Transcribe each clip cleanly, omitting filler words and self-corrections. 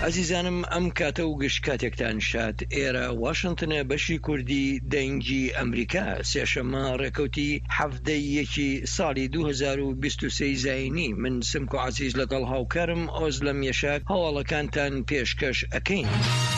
عزیزانم ئەم کاتە و گشت کاتێکتان شاد ئێرە واشنگتنە بەشی کوردی دەنگی ئەمریکا سێشەممە ڕێکەوتی هەفتەی یەکی ساڵی 2023 زاینی من سمکۆ عزیز لەگەڵ هاوکارم ئۆزلەم یەشاک هەواڵەکانتان پێشکەش ئەکەین.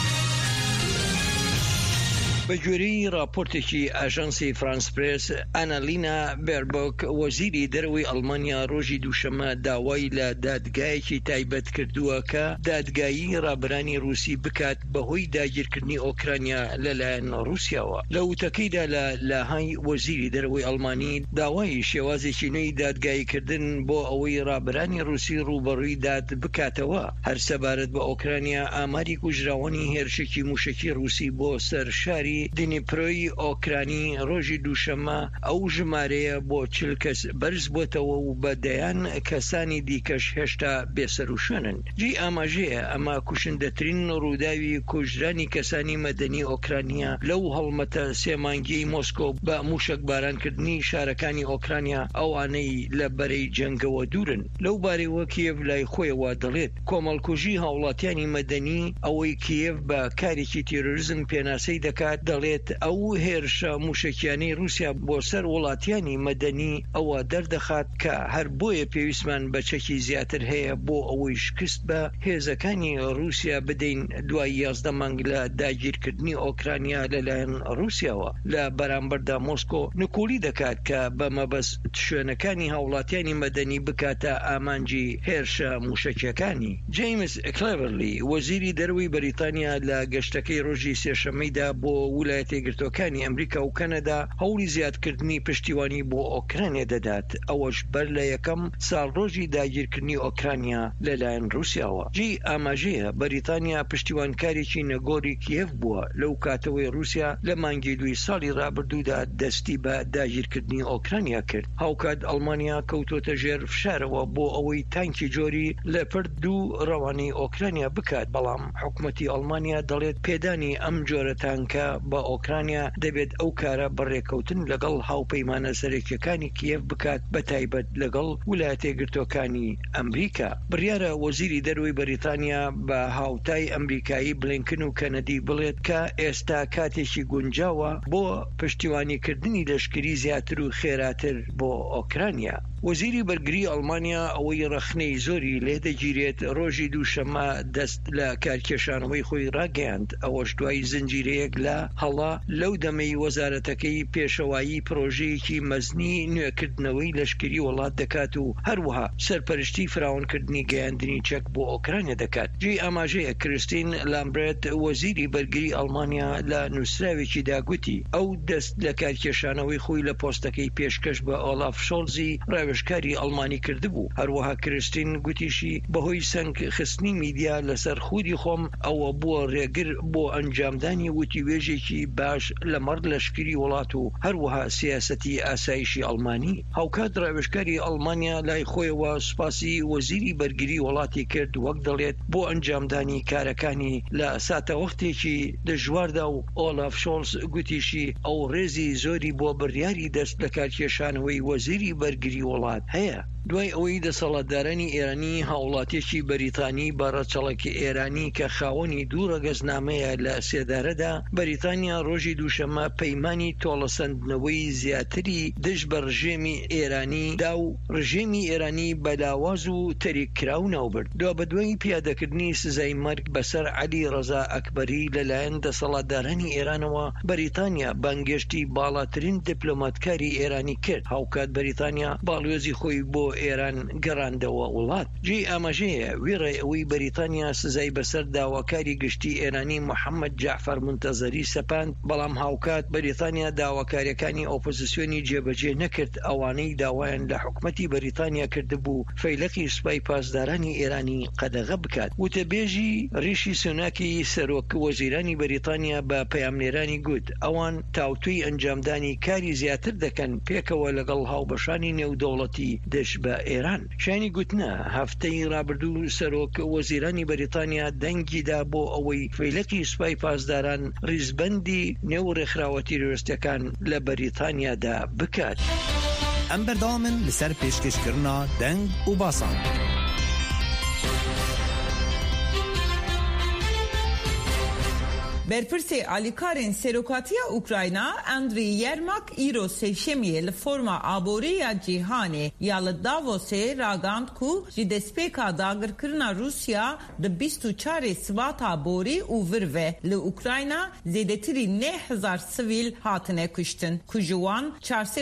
بەگوێرەی راپۆرتێکی ئاژانسی فرانس پرێس ئانالینا بێربۆک وەزیری دەرەوەی ئەڵمانیا ڕۆژی دووشەمە داوای لە دادگایەکی تایبەت کردووە کە دادگایی ڕابرانی رووسی بکات بەهۆی داگیرکردنی ئۆکرانیا لەلایەن رووسیاوە. لە وتەکەیدا لە لاهای وەزیری دەرەوەی ئەڵمانی داوای شێوازێکی نوێی دادگاییکردن بۆ ئەوەی ڕابرانی رووسی ڕوبەڕووی داد بکاتەوە هەر سەبارەت بە ئۆکرانیا ئاماری کوژراوانی هێرشێکی موشکی رووسی بۆ سەر شاری دنیپرۆی ئۆکرانی ڕۆژی دووشەمە ئەو ژمارەیە بۆ 40 کەس بەرز بۆتەوە و بەدەیان کەسانی دیکەش هێشتا بێسەر و شوێنن. جی ئاماژەیە ئەمە کوشندەترین ڕووداوی کوژرانی کەسانی مەدەنی ئۆکرانیا لەو هەڵمەتە سێمانگی مۆسکۆ بە موشک بارانکردنی شارەکانی ئۆکرانیا ئەوانەی لە بەرەی جەنگەوە دوورن. لەو بارەوە کیێڤ لای خۆیەوە دەڵێت کۆمەڵکوژی هاوڵاتیانی مەدەنی ئەوەی کیێڤ بە کارێکی تێرۆریزم پێناسەی دەکات دەڵێت ئەو هێرشە موشکیانەی رووسیا بۆ سەر وڵاتیانی مەدەنی ئەوە دەردەخات کە هەر بۆیە پێویستمان بە چەکی زیاتر هەیە بۆ ئەوەی شکست بە هێزەکانی رووسیا بدەین دوای 11 مانگ لە داگیرکردنی ئۆکرانیا لەلایەن رووسیاوە. لە بەرامبەردا مۆسکۆ نکولی دەکات کە بە مەبەست شوێنەکانی هاوڵاتیانی مەدەنی بکاتە ئامانجی هێرشە موشکیەکانی. جیمز کلێڤەرلی وەزیری دەرەوەی بەریتانیا لە گەشتەکەی ڕۆژی سێشەممەیدا بۆ ویلایەتە یەکگرتووەکانی ئەمریکا و کەنەدا هەوڵی زیادکردنی پشتیوانی بۆ ئۆکرانیا دەدات ئەوەش بەر لە یەکەم ساڵڕۆژی داگیرکردنی ئۆکرانیا لەلایەن رووسیاوە. جی ئاماژەیە بەریتانیا پشتیوانکارێکی نەگۆری کیێڤ بووە لەو کاتەوەی رووسیا لە مانگی دوی ساڵی ڕابردوودا دەستی بە داگیرکردنی ئۆکرانیا کرد. هاوکات ئەڵمانیا کەوتۆتە ژێر فشارەوە بۆ ئەوەی تانکی جۆری لەپرد و ڕەوانەی ئۆکرانیا بکات بەڵام حکوومەتی ئەڵمانیا دەڵێت پێدانی ئەم جۆرە تانکە بە ئۆکرانیا دەبێت ئەو کارە بەڕێکەوتن لەگەڵ هاوپەیمانە سەرەکیەکانی کیێڤ بکات بە تایبەت لەگەڵ ویلایەتە یەکگرتووەکانی ئەمریکا. بڕیارە وەزیری دەرەوەی بەریتانیا بە هاوتای ئەمریکایی بلینکن و کەنەدی بڵێت کە ئێستا کاتێکی گونجاوە بۆ پشتیوانیکردنی لەشکری زیاتر و خێراتر بۆ ئۆکرانیا. وەزیری بەرگری ئەڵمانیا ئەوەی ڕەخنەی زۆری لێدەگیرێت ڕۆژی دووشەمە دەست لە کارکێشانەوەی خۆی ڕاگەیاند ئەوەش دوای زنجیرەیەک لە هەڵا لەو دەمەی وەزارەتەکەی پێشەوایی پرۆژەیەکی مەزنی نوێکردنەوەی لەشکری وڵات دەکات و هەروەها سەرپەرشتی فراوانکردنی گەیاندنی چەک بۆ ئۆکرانیا دەکات. جێ ئاماژەیە کریستین لامبرێت وەزیری بەرگری ئەڵمانیا لە نووسراوێکی داگوتی ئەو دەست لە کارکێشانەوەی خۆی لە پۆستەکەی پێشکەش بە ئۆلاف شۆڵزی ڕاوێژکاری ئەڵمانی کردبوو. هەروەها کریستین گوتیشی بەهۆی سەنگ خستنی میدیا لەسەر خودی خۆم ئەوە بووە ڕێگر بۆ ئەنجامدانی وتیوێژێکی باش لە مەرد لەشکری وڵات و هەروەها سیاسەتی ئاسایشی ئەڵمانی. هاوکات ڕاوێژکاری ئەڵمانیا لای خۆیەوە سوپاسی وەزیری بەرگری وڵاتی کرد وەک دەڵێت بۆ ئەنجامدانی کارەکانی لە ساتەوەختێکی دژواردا و ئۆلاف شۆڵز گوتیشی ئەو ڕێزی زۆری بۆ بڕیاری دەست لە کارکێشانەوەی وەزیری بەرگری وڵات هەیە. دوای ئەوەی دەسەڵاتدارانی ئێرانی هاوڵاتێکی بەریتانی بە ڕەچەڵێکی ئێرانی کە خاوەنی دوو ڕەگەزنامەیە لە سێدارەدا بەریتانیا ڕۆژی دووشەمە پەیمانی تۆڵەسەندنەوەی زیاتری دژ بە ڕژێمی ئێرانی دا و ڕژێمی ئێرانی بەلاواز و تەریککراو ناوبرد. دوا بەدوای پیادەکردنی سزای مەرگ بەسەر عەلی ڕەزا ئەکبەری لەلایەن دەسەڵاتدارانی ئێرانەوە بەریتانیا بانگێشتی باڵاترین دیپلۆماتکاری ئێرانی کرد. هاوکات بەریتانیا باڵیۆزی خۆی بۆ ئێران گەڕاندەوە وڵات. جێ ئاماژەیە وێڕێ ئەوەی بەریتانیا سزای بەسەر داواکاری گشتی ئێرانی محەممەد جعفەر منتەزەری سەپاند بەڵام هاوکات بەریتانیا داواکاریەکانی ئۆپۆزیسیۆنی جێبەجێ نەکرد ئەوانەی داوایان لە حکومەتی بەریتانیا کردبوو فەیلقی سوپای پاسدارانی ئێرانی قەدەغە بکات. وتەبێژی ریشی سوناکی سەرۆک وەزیرانی بەریتانیا بە پەیامنێرانی گوت ئەوان تاوتوی ئەنجامدانی کاری زیاتر دەکەن پێکەوە لەگەڵ هاوبەشانی نێودەوڵەتی دەش بە ئێران. شانی گوتنە هەفتەی ڕابردوو سەرۆک وەزیرانی بەریتانیا دەنگیدا بۆ ئەوەی فەیلقی سوپای پاسداران ریزبەندی نێو ڕێکخراوەتی ڕێستەکان لە بەریتانیادا بکات. ئەم بەردەوامن لەسەر پێشکەشکردنا دەنگ و باسان. Berpirse alîkarên serokatiya Ukrayna Andriy Yermak îro sêşemiyê li forma aboriya cîhanê ya li Davosê ragand ku ji destpêka dagirkirina Rusya di 24 Sibata borî û vir ve li Ukrayna zêdetirî 9,000 sivîl hatine kuştin ku ji wan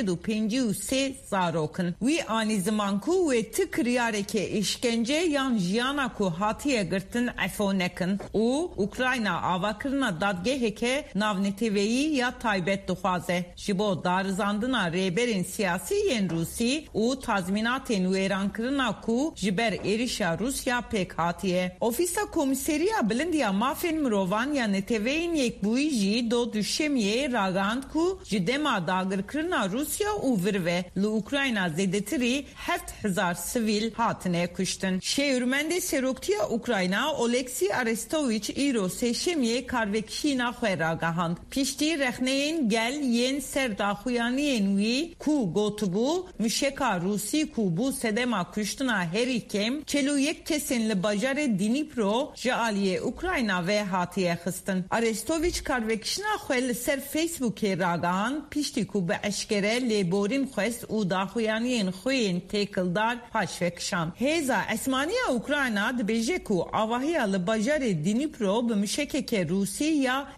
453 zarokin. Wî anî ziman ku wê ti kiryarekê işkence yan jiyana ku hatiye girtin efo nekin û Ukrayna avakirina dadgeheke navneteveyî ya taybet dixwaze ji bo darizandina rêberên siyasî yên Rusî û tazminatên wêrankirina ku ji ber êrişa Rusya pêk hatiye. Ofîsa Komîseriya Bilindiya Mafên Mirovan ya neteveyên Yekbûyî jî do duşemiyê ragand ku ji dema dagirkirina Rusya û vir ve li Ukrayna zêdetirî 7,000 sivîl hatine kuştin. Şêwirmendê Seroktiya Ukrayna Oleksii Arestovîç îro sêşemiyê karvekişîna xwe ragihand. Piştî rexneyên gel yên ser daxuyaniyên wî ku gotibû müşeka Rusî ku bû sedema kuştina herî kêm 41 kesên li bajarê Dnîpro ji aliyê Ukrayna ve hatiye xistin. Arestovîç karvekişîna xwe li ser Facebookê ragihand piştî ku bi eşkere lêborîn xwest û daxuyaniyên xwe yên têkildar paş vekişand. Hêza Esmaniya Ukrayna dibêje ku avahiya li bajarê Dnîpro bi müşekeke Rusî ya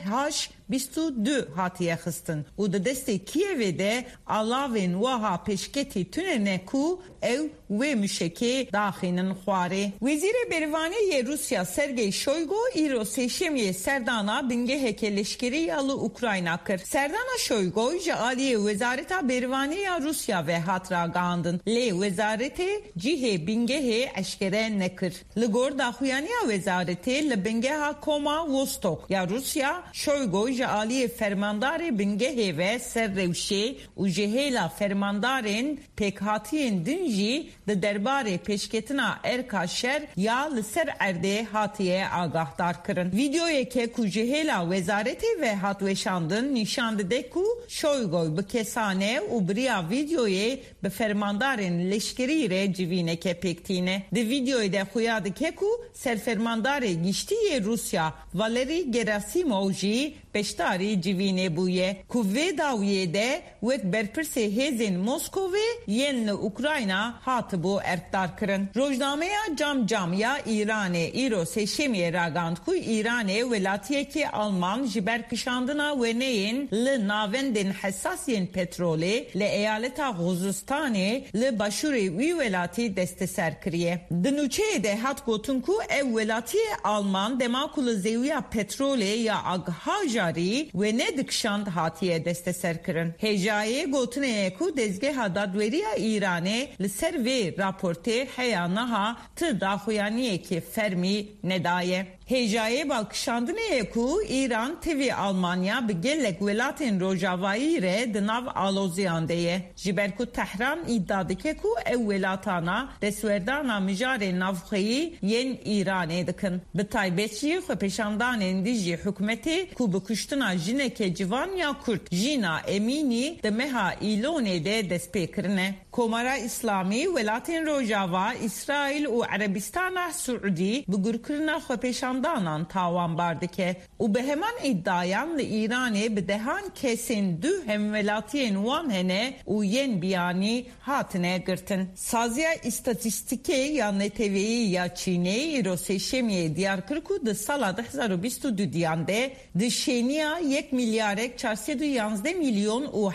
KH-22 hatiye xistin û di destê Kievê de alavên wiha pêşketî tunene ku ew wê müşekê daxînin xwarê. Wezîrê Bervaniyê Rusya Sergey Shoigu îro sêşemiyê serdana bingeheke leşkerî ya li Ukrayna kir. Serdana Shoigu ji aliyê Wezareta Bervaniya Rusya ve hat ragihandin. Lê wezaretê cihê bingehê eşkere nekir. Li gor daxuyaniya wezaretê li bingeha Koma Vostok ya Rusya Shoigu ji aliyê fermandarê bingehê ve ser rewşê û ji hêla fermandarên pêkhatiyên din jî di derbarê pêşketina erka şer ya li ser erdê hatiye agahdar kirin. Videoyeke ku ji hêla wezaretê ve hat weşandin nîşan dide ku Shoigu bi kesane û biriya videoyê bi fermandarên leşkerî re civîneke pêktîne. Di videoyê de xuya dike ku serfermandarê giştiyê Rusya Valeri Gerasimov jî beşdarî civînê bûye ku vê dawiyê de wek berpirsê hêzên Moskovê yên li Ukrayna hatibû erkdar kirin. Rojnameya Cam ya İranê îro sêşemiyê ragand ku İranê welatiyekî Alman ji ber kişandina weneyên li navendên hesasiyên petrolê li eyaleta Xuzistanê li başûrê wî welatî desteser kiriye. Di nûçeyê de hat gotin ku ev welatiyê Alman dema ku li zêwiya petrolê ya agha jarî ve ne dikşand hatiye desteser kirin. Hêjayê gotineye ku dezgeha dadweriya İranê li ser vê raportê heya niha ti daxuyaniyekî fermî nedaye. Hêjayê balkişandineye ku İran tevî Almanya bi gelek welatên Rojavayî re di nav aloziyan de ye. Ji ber ku Tehran îddia dike ku ew welatana destwerdana mijarên navxeyî yên İranê dikin. Bi taybet jî xwepêşandanên dijî hikûmetê ku bi kuştina jineke civan ya Kurt Jina Emînî di meha îlonê de destpêkirine. Komara İslamî welatên Rojava, İsrail û Erebistana Suudî bi gurkirina xwepêşandanan tawanbar dike û bi heman îddayan li İranê bi dehan kesên du hemwelatiyên wan hene û yên biyanî hatine girtin. Saziya İstatîstîkê ya neteveyî ya Çînê îro sêşemiyê diyar kir ku di sala 2022 diyan de di şêniya 1 milyarek 411 milyon û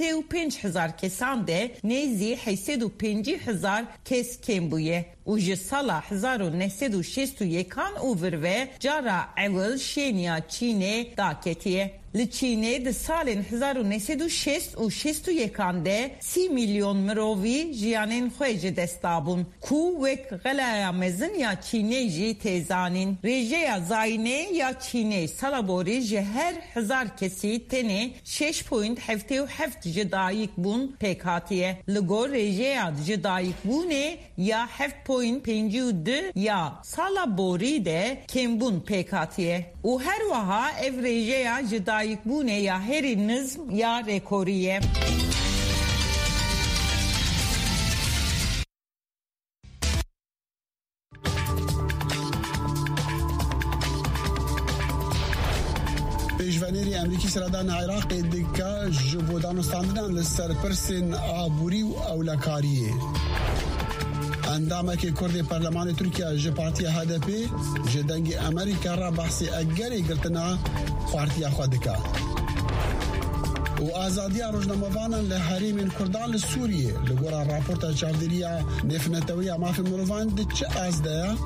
75,000 kesan de nêzî 850,000 kes kêm bûye. û ji sala 1961 û vir ve cara ewil şêniya Çînê daketiye. Li Çînê di salên 1960 de 30 milyon mirovî jiyanên xwe ji dest dabûn ku wek gelaya mezin ya Çînê jî têzanîn. Rêjeya zayînê ya Çînê sala borî ji her 1000 kesî tenê 6,77 ji dayîk bûn pêk hatiye. Li gor rêjeya ji dayîk bûnê ya 7,52 ya sala borî de kêmbûn pêk hatiye. û her wiha ev rêjeya ji dayîkbûnê ya herî nizm ya rekorî ye. پیشوانیری امریکی سردان عراق دکا جبو دانستاندن لسرپرسن آبوری و اولکاریه. اندامه که کرد پارلمان ترکیه جه پارتی HDP جه دنگ امریکا را بحثی اگری گرتنا پارتی خودکا. و آزادی روزنامه‌وانان لحریم کردان لسوریه لگورا راپورت چاودیریا نفنتوی مافی مروان ده چه آزده؟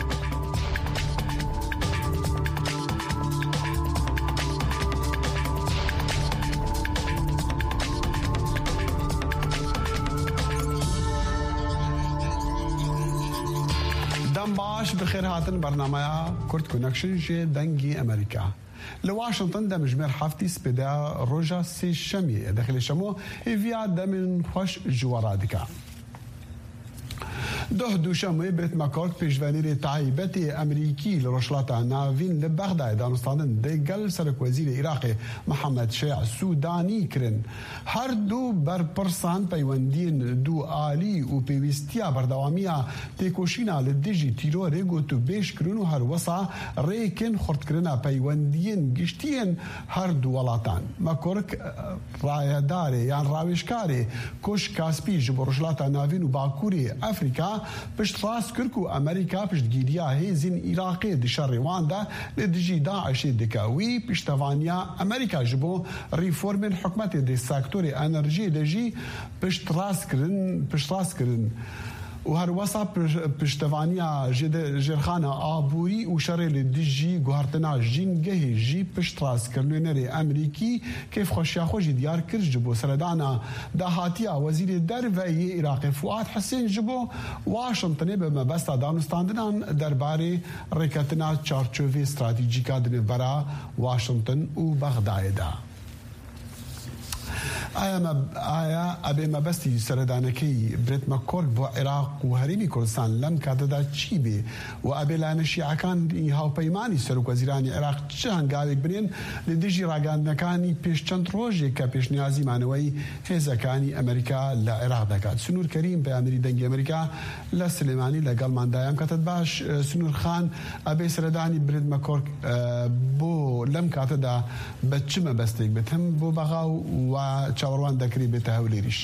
دم باش بخیر هاتن برنامه کرد کنکشن جه دنگی امریکا. لواشنطن دم جمر حفتي سبدا روجا سي شمي داخل شمو فيا دم خوش جوارادكا دوشەمەوەی برێت مەکۆرد پێشڤانیری تایبەتی ئەمریکی لە ڕۆژهەڵاتە ناوین لە بەغدای دانوستاندن دەیگەل سەرۆکوەزیری عێراقی محەممەد شێع سوودانی کرن هەردوو بەرپرسان پەیوەندین دوو ئالی و پێویستیە بەردەوامیە تێکۆشینە لە دژی تیرۆرێ گوت و بێشکردن و هەروەسا ڕێکن خورتکردنە پەیوەندیین گشتیان هەردوو وڵاتان مەکۆرک ڕایەدارێ یان ڕاوێژکارێ کۆش کاسپی ji بۆ ڕۆژهەڵاتە ناوین و باکووری ئەفریقا پشت ڕاست کرد و ئەمریکا پشتگیریە هێزین عێراقی دشەڕێواندا لە دژی داعشێ دکاوی پشتەوانیا ئەمریکا ji بۆ ریفۆرمên حکومەتê dê sektorê enerjiyê de jî pişt rastkirin و هەروەسا پشتەوانیا ژێرخانە ئابووری و شەڕێ لە دژی گوهارتنا ژینگەهێ ژی پشت ڕاستکردنوێنەرێ ئەمریکی کەیف خۆشیاخۆشی دیار کرد ji بۆ سەردانە داهاتیە وەزیرێ دەرڤەیی عێراقی فواد حسێن ji بۆ واشنتنê بە مەبەستا دانوستاندنان دەربارەی ڕێکەتنا چارچۆڤê استراتیجیکا دنێڤەرا واشنتن و بەغدایەدا. ئایا ئەبێ مەبەستی سەردانەکەی برێت مەکۆرد بۆ عێراق و هەرێمی کوردستان لەم کاتەدا چی بێ و ئەبێ لایەنە شیعەکانی هاوپەیمانی سەرۆکوەزیرانی عێراق چه هەنگاوێک بنێن لە دژی ڕاگەاندنەکانی پێش چەند ڕۆژێک کە پێشنیازی مانەوەی هێزەکانی ئەمریکا لە عێراق دەکات. سنوور کەریم پەیامەری دەنگی ئەمریکا لە سلێمانی لەگەڵماندایە کاتت باش سنوور خان ئەبێ سەردانی برێت مەکۆرد بۆ لەم کاتەدا بە چ مەبەستێک بێت هەم بۆ بەغا و چاوەڕوان دەکری بێتە هەولێریش.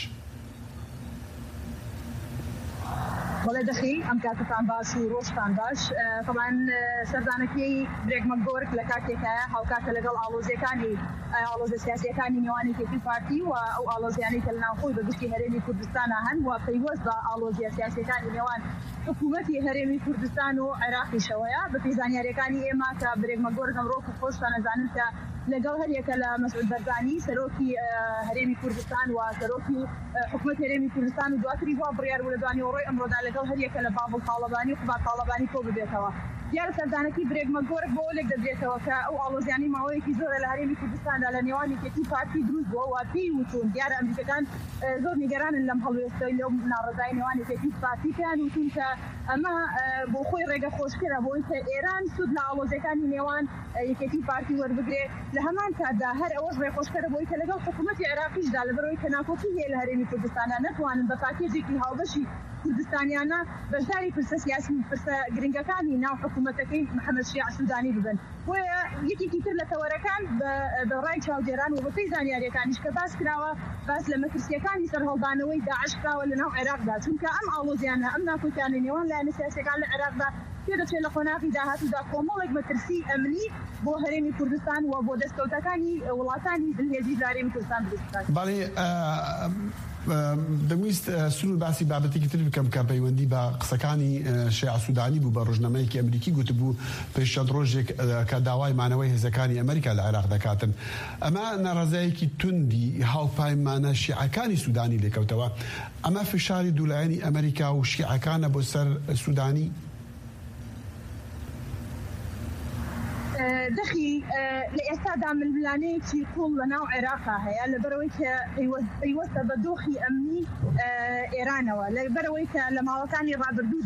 بەڵێ دەخی ئەم کاتتان باش و ڕۆژتان باش طبعا سەردانەکەی برێک مەکۆرد لە کاتێکە هاوکاتە لەگەڵ ئاڵۆزە سیاسیەکانی نێوانێکی پارتی و ئەو ئاڵۆزیانەی کە لەناوخۆی بەگشتی هەرێمی کوردستانە هەن و پەیوەست بە ئاڵۆزیە سیاسیەکانی نێوان حکوومەتی هەرێمی کوردستان و عێراقیشەوەیە بە پێزانیاریەکانی ئێمە کە برێک مەکۆرد ئەمڕۆ خۆشتان ئەزانن کە لەگەڵ هەریەکە لە مەسعود بەرزانی سەرۆکی هەرێمی کوردستان و سەرۆکی حکوومەت هەرێمی کوردستان و دواتری وا بڕیار بوو لە دوانیەوەڕۆی ئەمڕۆدا لەگەڵ هەریەکە لە بابڵ تاڵەبانی و قوبات تاڵەبانی کۆ ببێتەوە. دیارە سەردانەکەی برێک مەکۆرد بۆ لێک دەدرێتەوە کە ئەو ئاڵۆزیانی ماوەیەکی زۆرە لە هەرێمی کوردستاندا لە نێوانێکی پارتی دروست بووە و پێی وتون دیارە ئەمریکەکان زۆر نیگەرانن لەم هەڵوێستەوەی لەو ناڕەزای نێوانێکی پارتییان وتون کە ئەمە بۆ خۆی ڕێگە خۆشکرە بۆی کە ئێران سود لە ئاڵۆزیەکانی نێوان یەکێتی پارتی وەربگرێت لە هەمان کاتدا هەر ئەوەش ڕێخۆشکەرە بۆی کە لەگەڵ حکوومەتی عێراقیشدا لەبەرەوەی کە ناکۆکی هەیە لە هەرێمی کوردستاندا نەتوانن بە پاکێجێکی هاوبەشی کوردستانیانە بەشداری پرسە سیاسی و پرسە گرنگەکانی ناو حکوومەتەکەی محەممەد شیع سوودانی ببن و یەکێکی تر لە تەوەرەکان بە ڕای چاودێران و بەپێی زانیاریەکانیش کە باس کراوە باس لە مەترسیەکانی سەرهەڵدانەوەی داعش کراوە لە ناو عێراقدا چونکە ئەم ئاڵۆزیانە ئەم ناکۆکیانە نێوان لایەنە سیاسیەکان لە عێراقدا پێ دەچێت لە قۆناغی داهاتوودا کۆمەڵێک مەترسی ئەمنی بۆ هەرێمی کوردستان و بۆ دەستکەوتەکانی وڵاتانی دڵهێزی هەرێمی کوردستان دروست بکات. بەڵێ دەمویست سنوور باسی بابەتێکی تر بکەم کە پەیوەندی بە قسەکانی شیع سوودانی بوو بە ڕۆژنامەیەکی ئەمریکی گوتبوو پێش چەند ڕۆژێک کە داوای مانەوەی هێزەکانی ئەمریکا لە عێراق دەکاتن. ئەمە ناڕەزایەکی توندی هاوپایمانە شیعەکانی سوودانی لێکەوتەوە. ئەمە فشاری دوولایەنی ئەمریکا و شیعەکانە بۆ سەر سوودانی. دەخی لە ئێستادا ململانەیەکی قوڵ لە ناو عێراقا هەیە لەبەرەوەی کە پەیوەستە بە دۆخی ئەمنی ئێرانەوە لەبەرەوەی کە لە ماوەکانی ڕابردوودا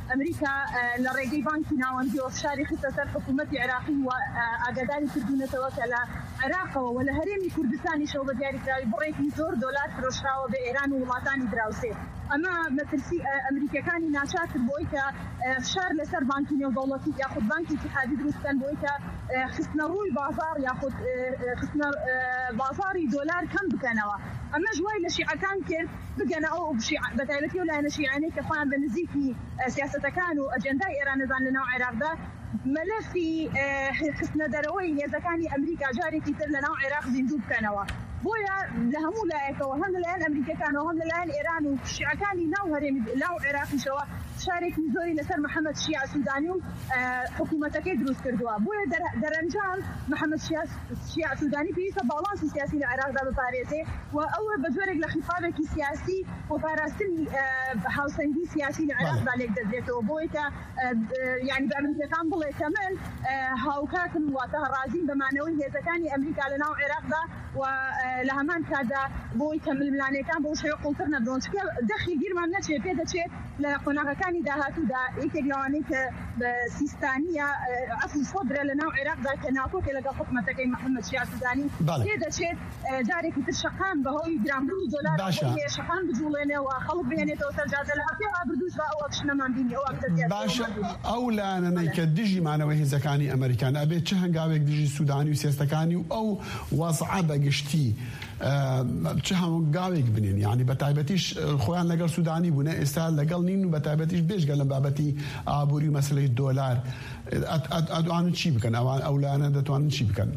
ئەمریکا لە ڕێگەی بانکی ناوەندی ئۆفشاری خستە سەر حکوومەتی عێراقی و ئاگاداری کردوونەتەوە کە لە عێراقەوە و لە هەرێمی کوردستانیشەوە بە دیاریکراوی بڕێکی زۆر دۆلار فرۆشراوە بە ئێران و وڵاتانی دراوسێ. ئەمە مەترسی ئەمریکەکانی ناچار بۆی کە فشار لەسەر بانکی نێودەوڵەتی یاخود بانکی اتحادی دروستکەن بۆی کە خستنە ڕووی بازار یاخود خستنە بازاری دۆلار کەم بکەنەوە. ئەمە ژوای لە شیعەکان کرد بگەنەوە بەتایبەتی و لایەنە شیعانەی کە خۆیان بە نزیکی سیاسەتەکان و ئەجەندای ئێرانەدان لەناو عێراقدا مەلەفی خستنە دەرەوەی هێزەکانی ئەمریکا جارێکی تر لەناو عێراق زیندوو بکەنەوە. بۆیە لە هەموو لایەکەوە هەم لەلایەن ئەمریکەکانەوە هەم لەلایەن ئێران و شیعەکانی ناو هەرێمی ناو عێراقیشەوە شارێکی زۆری لەسەر محەممەد شیع سوودانی و حکوومەتەکەی دروست کردووە. بۆیە دەرەنجام محەممەد شیع سوودانی پێویستە باڵانسی سیاسی لە عێراقدا بپارێزێ و ئەوە بە جۆرێک لە خیفاوێکی سیاسی و پاراستنی هاوسەنگی سیاسی لە عێراقدا لێک دەدرێتەوە. بۆیە کە یعنی بە ئەمریکەکان بڵێ کە من هاوکاتم واتە ڕازیم بەمانەوەی هێزەکانی ئەمریکا لە ناو عێراقدا و لە هەمان کادا بۆی کە ململانەکان بۆ شێوە قوڵتر نەبرۆن چکە دەخی گیرمان نەچێت پێ دەچێت لە قۆناغەکانی داهاتوودا یەکێک لەوانەی کە بە سیستانیە ئەفو سۆدرە لە ناو عێراقدا کە ناکۆکە لەگەڵ حکوومەتەکەی محەممەد شیع سوودانی پێ دەچێت جارێکی تر شەقام بەهۆی گرانبوونی دۆلار شەقام بجوڵێنەوە خەڵک بهێنێتەوە سەر جادە لە هەفتەی ڕابردووش بە ئەو ئەکشنەمان بینی ئەو باشە ئەو لایەنەی کە دژیمانەوە هێزەکانی ئەمریکان ئەبێت چه هەنگاوێک دژی سوودانی و سیاستەکانی و ئەو وەزعە بەگشتی چه هەنگاوێک بنین یعنی بە تایبەتیش خۆیان لەگەڵ سوودانی بوونە ئێستا لەگەڵ نین و بە تایبەتیش بێژگە لە بابەتی ئابووری و مەسلەی دۆلار ئەدوانن چی بکەن ئەوان ئەو لایەنە دەتوانن چی بکەن؟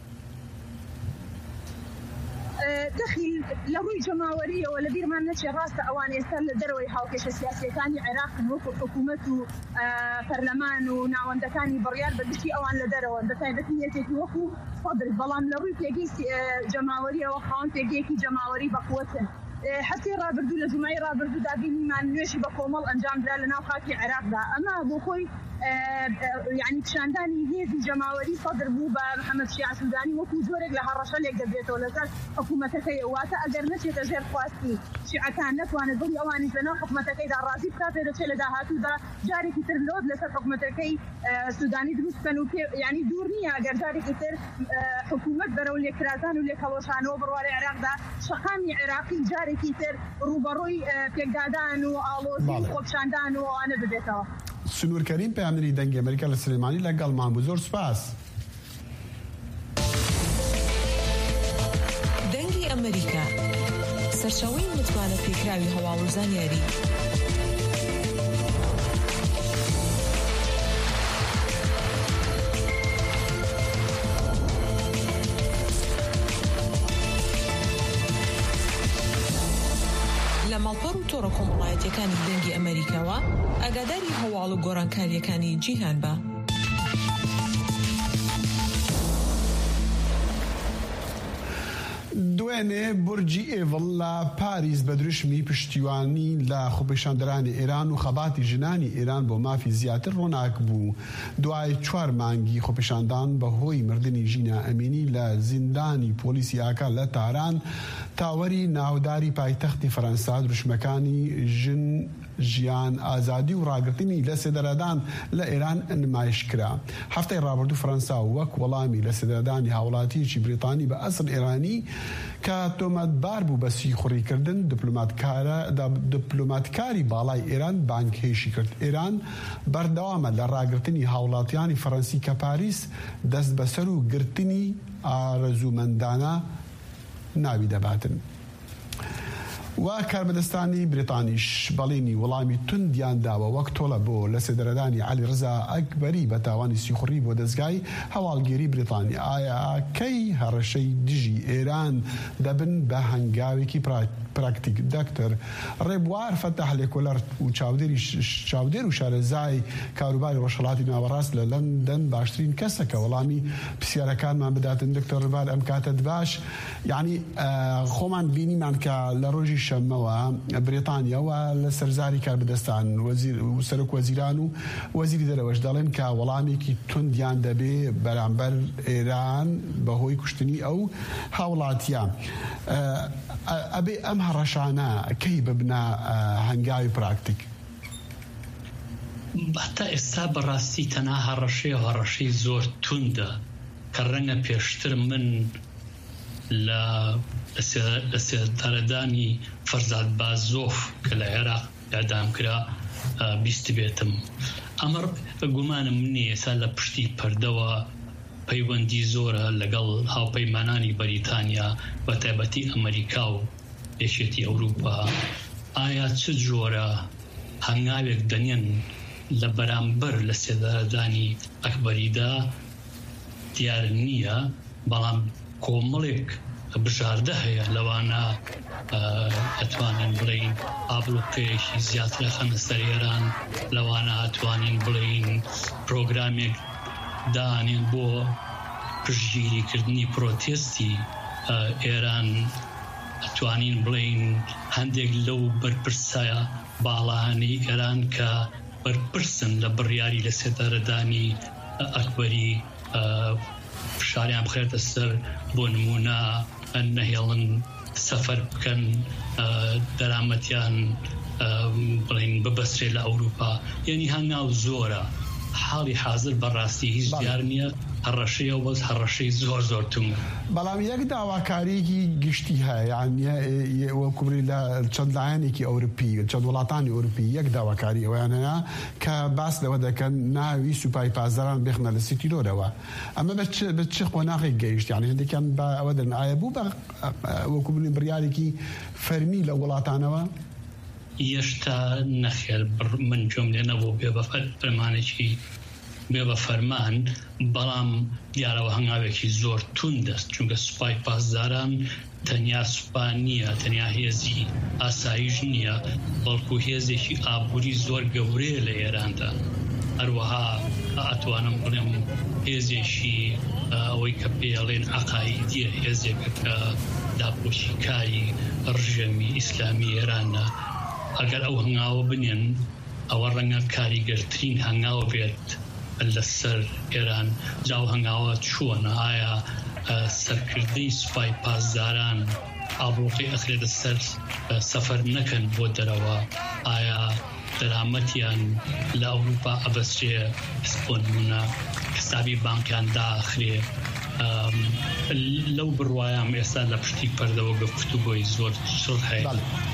دەخیل لە ڕووی جەماوەریەوە لە بیرمان نەچێ ڕاستە ئەوان ئێستا لە دەرەوەی هاوکێشە سیاسیەکانی عێراقن وەکو حکوومەت و پەرلەمان و ناوەندەکانی بڕیار بەگشتی ئەوان لە دەرەوە بە تایبەتی یەکێکی وەکو سەدر بەڵام لە ڕووی پێگەی جەماوەریەوە خاوەن پێگەیەکی جەماوەری بەقووەتن. هەفتەی ڕابردوو لە جومای ڕابردوودا بینیمان نوێژی بە کۆمەڵ ئەنجامدرا لە ناو خاکی عێراقدا. ئەمە بۆ خۆی یعنی پیشاندانی هێزی جەماوەری سەدر بوو بە محەممەد شیع سوودانی وەکو زۆرێک لە هەڕەشە لێک دەبێتەوە لەسەر حکوومەتەکەی واتە ئەگەر نەچێتە ژێر خواستی شیعەکان نەتوانێت دڵی ئەوانیش لەناو حکوومەتەکەیدا ڕازی بکاتێ دەچێت لە داهاتوودا جارێکی تر لۆت لەسەر حکوومەتەکەی سوودانی دروست بکەن و یعنی دوور نییە ئەگەر جارێکی تر حکوومەت بەرەو لێکرازان و لێکەڵۆشانەوە بڕوارەی عێراقدا شەقامی عێراقی جارێکی تر ڕوبەڕۆی پێکدادان و ئاڵۆزی خۆپشاندان و ئەوانە ببێتەوە. سنوور کەریم پەیامنەری دەنگی ئەمریکا لە سلێمانی لەگەڵمان بوو. زۆر سوپاس. دەنگی ئەمریکا سەرچاوەی متمانە پێکراوی هەواڵ و زانیاری. ماڵپەڕ و تۆڕە کۆمەڵایەتیەکانی دەنگی ئەمریکاوە ئاگاداری هەواڵ و گۆڕانکاریەکانی جیهان بە. دوێنێ بورجی ئێڤڵ لە پاریس بە دروشمی پشتیوانی لە خۆپیشاندەرانی ئێران و خەباتی ژنانی ئێران بۆ مافی زیاتر ڕۆناک بوو. دوای 4 مانگی خۆپیشاندان بەهۆی مردنی ژینە ئەمینی لە زیندانی پۆلیسی ئاکا لە تاران تاوەری ناوداری پایتەختی فەرەنسا دروشمەکانی ژیان ئازادی و ڕاگررتنی لە سێدەرەدان لە ئێران نمایش کرا. هەفتەی ڕابردوو فەرەنسا وەک وەڵامی لە سێدەرەدانی هاوڵاتیی بریتانی بە ئەسڵ ئێرانی کە تۆمەتبار بوو بە سیخوڕیکردن دیپلۆماتکاری باڵای ئێران بانکهێشی کرد. ئێران بەردەوامە لە ڕاگررتنی هاوڵاتیانی فەرەنسی کە پاریس دەست بەسەر و گرتنی ئارەزومەندانە ناوی دەباتن. و کاربەدەستانی بریتانیش بەڵێنی وەڵامی توندیان داوە وەک تۆڵە بۆ لە سێدەرەدانی عەلی ڕزا ئەکبەری بە تاوانی سیخوڕی بۆ دەستگای هەواڵگیری بریتانی. ئایا کەی هەڕەشەی دژی ئێران دەبن بە هەنگاوێکی پراکتیک؟ دکتۆر ڕێبوار فەتاح لێکۆلەر و چاودێر و شارەزای کاروباری ڕۆژهەڵاتی ناوەڕاست لە لەندەن باشترین کەسەکە وەڵامی پرسیارەکانمان بداتن. دکتۆر ڕێبوار ئەم کاتت باش. یعنی خۆمان بینیمان کە لە ڕۆژی شەمەوە بریتانیاوە لە سەرزاری کاربەدەستان و سەرۆک وەزیران و وەزیری دەرەوەش دەڵێن کە وەڵامێکی توندیان دەبێ بەرامبەر ئێران بەهۆی کوشتنی ئەو هاوڵاتیان. ئەبێ ئەم هەڕەشانە کەی ببنە هەنگاوی پراکتیک؟ بەتا ئێستا بەڕاستی تەنها هەڕەشەی زۆر توندە کە ڕەنگە پێشتر من لە سێدارەدانی فەرزاد بازۆف کە لە عێراق یادام کرا بیست بێتم. ئەمە گومانم نییە ئێستا لە پشتی پەردەوە پەیوەندی زۆرە لەگەڵ هاوپەیمانانی بەریتانیا بە تایبەتی ئەمریکا و یەکێتی ئەوروپا. ئایا چ جۆرە هەنگاوێک دەنێن لە بەرامبەر لە سێدارەدانی ئەکبەریدا دیار نییە، بەڵام کۆمەڵێک بژاردە هەیە لەوانە ئەتوانن بڵین ئابلوقەیەکی زیاتر خەنە سەر ئێران، لەوانە ئەتوانین بڵین پرۆگرامێک دانێن بۆ پشتگیریکردنی پرۆتێستی ئێران، ئەتوانین بڵین هەندێک لەو بەرپرسایە باڵانەی ئێران کە بەرپرسن لە بڕیاری لە سێدارەدانی ئەکبەری فشاریان بخێتە سەر، بۆ نمونە نەهێڵن سەفەر بکەن، دەرامەتیان بڵین ببەسرێ لە ئەوروپا. یعنی هەنگاو زۆرە. حاڵی حاضر بەڕاستی هیچ دیار نییە، هەڕەشەیە و بەس هەڕەشەی زۆر زۆر تونگە. بەڵام یەک داواکاریەکی گشتی هەیە، یعنی وەکوبری لە چەند لایەنێکی ئەوروپی، چەند وڵاتانی ئەوروپی یەک داواکاری ئەویان هەیە کە باس لەوە دەکەن ناوی سوپای پازداران بێخنە لە سیتیلۆرەوە. ئەمە بە چ قۆناغێک گەیشت؟ یعنی هەندێکیان بە ئەوە دەن ئایا بوو بە وەکوبری بڕیارێکی فەرمی لە وڵاتانەوە؟ یشتا نەخێر من جۆم لێ نەبوو بێ بە فەرمانێکی بێ بە فەرمان، بەڵام دیارەوە هەنگاوێکی زۆر توندەست، چونکە سوپای پاسداران تەنیا سوپا نییە، تەنیا هێزی ئاسایش نییە، بەڵکو هێزێکی ئابووری زۆر گەورەیە لە ئێراندا. هەروەها ئەتوانم بڵێم هێزێکی ئەوەی کە پێڵێن عەقایدیە، هێزێکە کە داپۆشیکاری ڕژێمی ئیسلامی ئێرانە. ئەگەر ئەو هەنگاوە بنێن، ئەوە ڕەنگە کاریگەرترین هەنگاوە بێت لەسەر ئێران. جاو هەنگاوە چووەنە؟ ئایا سەرکردەی سوپای پاسداران ئابڕۆقی ئەخرێتە سەر سەفەر نەکەن بۆ دەرەوە؟ ئایا دەرامەتیان لە ئەوروپا ئەبەسرێ؟ بۆ نمونە حسابی بانکیان داخرێ؟ لەو بڕوایان ئێستا لە پشتی پەردەوە گفتوگۆی زۆر سڕ هەیە.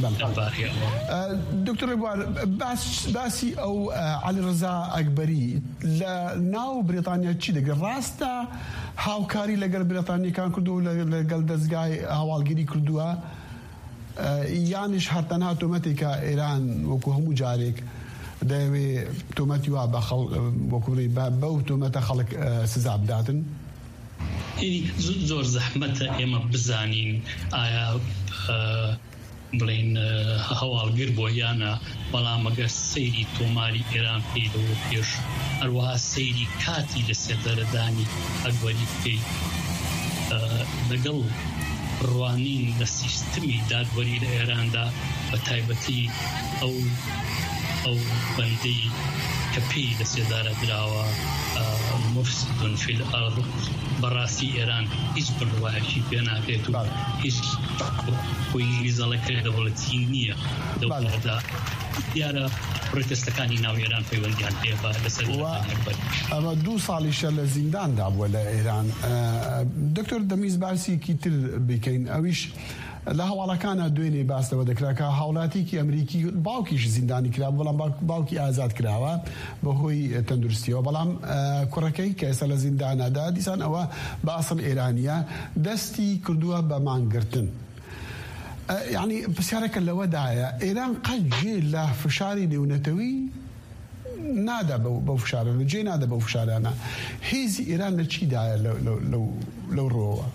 دکتۆر ڕێبوار، باسی ئەو عەلیڕەزا ئەکبەری لە ناو بریتانیا چی دەگرێت؟ ڕاستە هاوکاری لەگەڵ بریتانیەکان کردووە لەگەڵ دەستگای هەواڵگیری کردووە، یانیش هەرتەنها تۆمەتێکە ئێران وەکو هەموو جارێک دەیەوێ تۆمەتی وا وەکوڕی بەو تۆمەتە خەڵک سزا بداتن؟ زۆر زەحمەتە ئێمە بزانین ئایا بڵین هەواڵگر بۆ یانە، بەڵام ئەگەر سەیری تۆماری ئێران پێیەوە پێش، هەروەها سەیری کاتی لە سێدارەدانی ئەکبەری بکەی لەگەڵ ڕوانین لە سیستمی دادوەری لە ئێراندا، بە تایبەتی ئەو بەندەی کە پێی لە سێدارە دراوە مفسدون فی الأرض، بەڕاستی ئێران هیچ بڕوایەکی پێ ناکرێت و هیچ خۆی زەڵەکرێت دەوڵەتی نییە. دەوڵەتدا دیارە پرۆتێستەکانی ناو ئێران پەیوەندیان پێبە لەسەر ئەمە 2 ساڵیشە لە زینداندا بووە لە ئێران. دکتۆر دەمیز باسیکی تر بکەین، ئەویش لە هەواڵەکانە دوێنێ باسەوە دەکرا کە هاوڵاتێکی ئەمریکی باوکیش زیندانی کرا، بەڵام باوکی ئازاد کراوە بەهۆی تەندروستیەوە، بەڵام کوڕەکەی کە ئێستا لە زیندانەدا دیسان ئەوە بە ئەسڵ ئێرانیە دەستی کردووە بە مانگرتن. یعنی پرسیارەکە لەوەدایە ئێران قەت جێ لە فشاری نێونەتەوەی نادا بەو فشارە، جێ نادا بەو فشارانە. هێزی ئێران لە چیدایە لەو ڕۆوە؟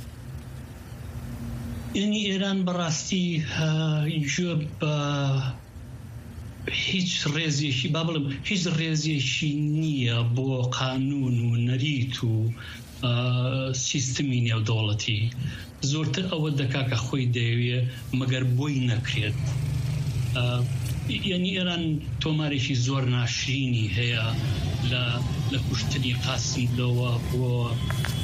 یعنی ئێران بەڕاستی گوێ بە هیچ ڕێزێکی با بڵم هیچ ڕێزێکی نییە بۆ قانون و نەریت و سیستمی نێودەوڵەتی. زۆرتر ئەوە دەکا کە خۆی دەیەوێ مەگەر بۆی نەکرێت. یعنی ئێران تۆمارێکی زۆر ناشرینی هەیە لە کوشتنی قاسملەوە بۆ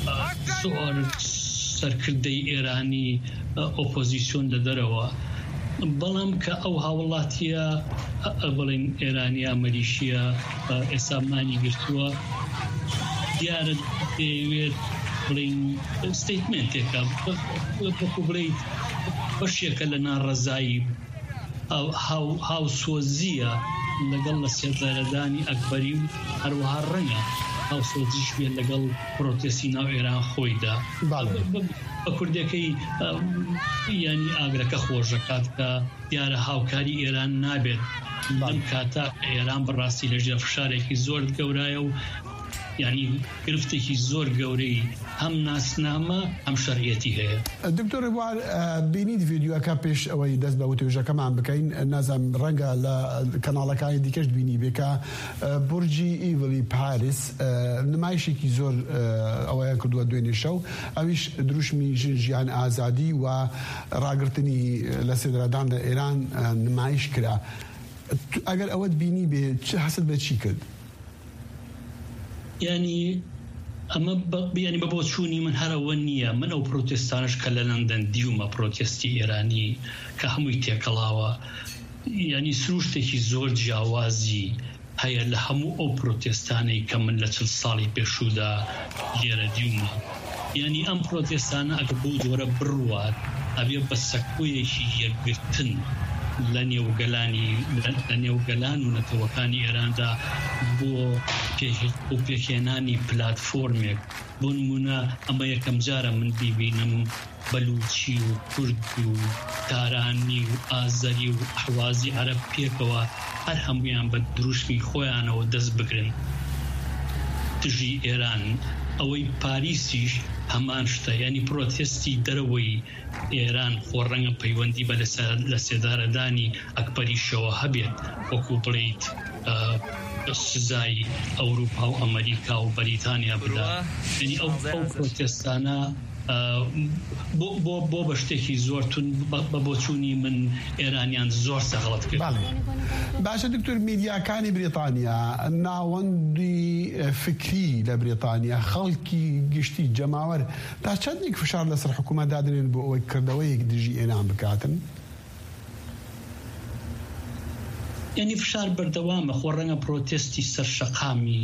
زۆر سەرکردەی ئێرانی ئۆپۆزیسیۆن لە دەرەوە. بەڵام کە ئەو هاوڵاتیە بڵین ئێرانیا مەلیشیە ئێسامانی گرتووە دیارە دەیەوێت بڵین ستیتمنتێکە بڵێیت بەشێکە لە ناڕەزایی هاوسۆزیە لەگەڵ لە سێزارەدانی ئەکبەری و هەروەها ڕەنگە هاوسۆزیش بێت لەگەڵ پرۆتێستی ناو ئێران خۆیدا بە کوردەکەی ینی ئاگرەکە خۆشەکات کە دیارە هاوکاری ئێران نابێت لەم کاتە ئێران بەڕاستی لەژێر فشارێکی زۆر گەورایە و ینی گرفتێکی زۆر گەورەی هەم ناسنامە هەم شەریەتی هەیە. دکتۆر ڕێبوار بینیت ڤیدیۆەکە پێش ئەوەی دەست بە وتۆژەکەمان بکەین نازانم ڕەنگە لە کەناڵەکانی دیکەش بینی بێکە بورجی ئیڤلی پاریس نمایشێکی زۆر ئەوەیە کردووە دوێنێ شەو ئەویش دروشمی ژیان ئازادی و ڕاگررتنی لە سێدرادان لە ئێران نمایش کرا. ئەگەر ئەوەت بینی بێ حەسەت بە چی کرد؟ ینی ئەمە ینی بە بۆ چوونی من هەرەوە نییە من ئەو پرۆتێستانش کە لە لەندەن دیومە پرۆتێستی ئێرانی کە هەمووی تێکەڵاوە ینی سروشتێکی زۆر جیاوازی هەیە لە هەموو ئەو پرۆتێستانەی کە من لە 40 ساڵی پێشوودا لێرە دیومە ینی ئەم پرۆتێستانە ئەگە بۆ جۆرە بڕوات ئەبێ بە سەکویەکی یەکگرتن لە نێوگەلان و نەتەوەکانی ئێراندا بۆ پێکهێنانی پلاتفۆرمێک بۆ نمونە ئەمە یەکەم جارە من بیبینم بەلوچی و کورد و تارانی و ئازەری و ئەحوازی عەرەب پێکەوە هەر هەمویان بە دروشمی خۆیانەوە دەست بگرن دژی ئێران. ئەوەی پاریسیش هەمان شتە ینی پرۆتێستی دەرەوەی ئێران خۆڕەنگە پەیوەندی بە لە سێدارەدانی ئەکبەریشەوە هەبێت وەکو بڵێیت سزای ئەوروپا و ئەمریکا و بەریتانیا بدا ینی ئەو پرۆتێستانە بۆ بە شتێکی زۆرتون بە بۆچوونی من ئێرانیان زۆر سەغڵەت کرد. باشە دکتۆر میدیاکانی بریتانیا ناوەندی فکری لە بریتانیا خەڵکی گشتی جەماوەر تا چەندێک فشار لەسەر حکوومەت دادنێن بۆ ئەوەی کردەوەیەک دژی ئێران بکاتن؟ ینی فشار بەردەوامە خۆ ڕەنگە پرۆتێستی سەرشەقامی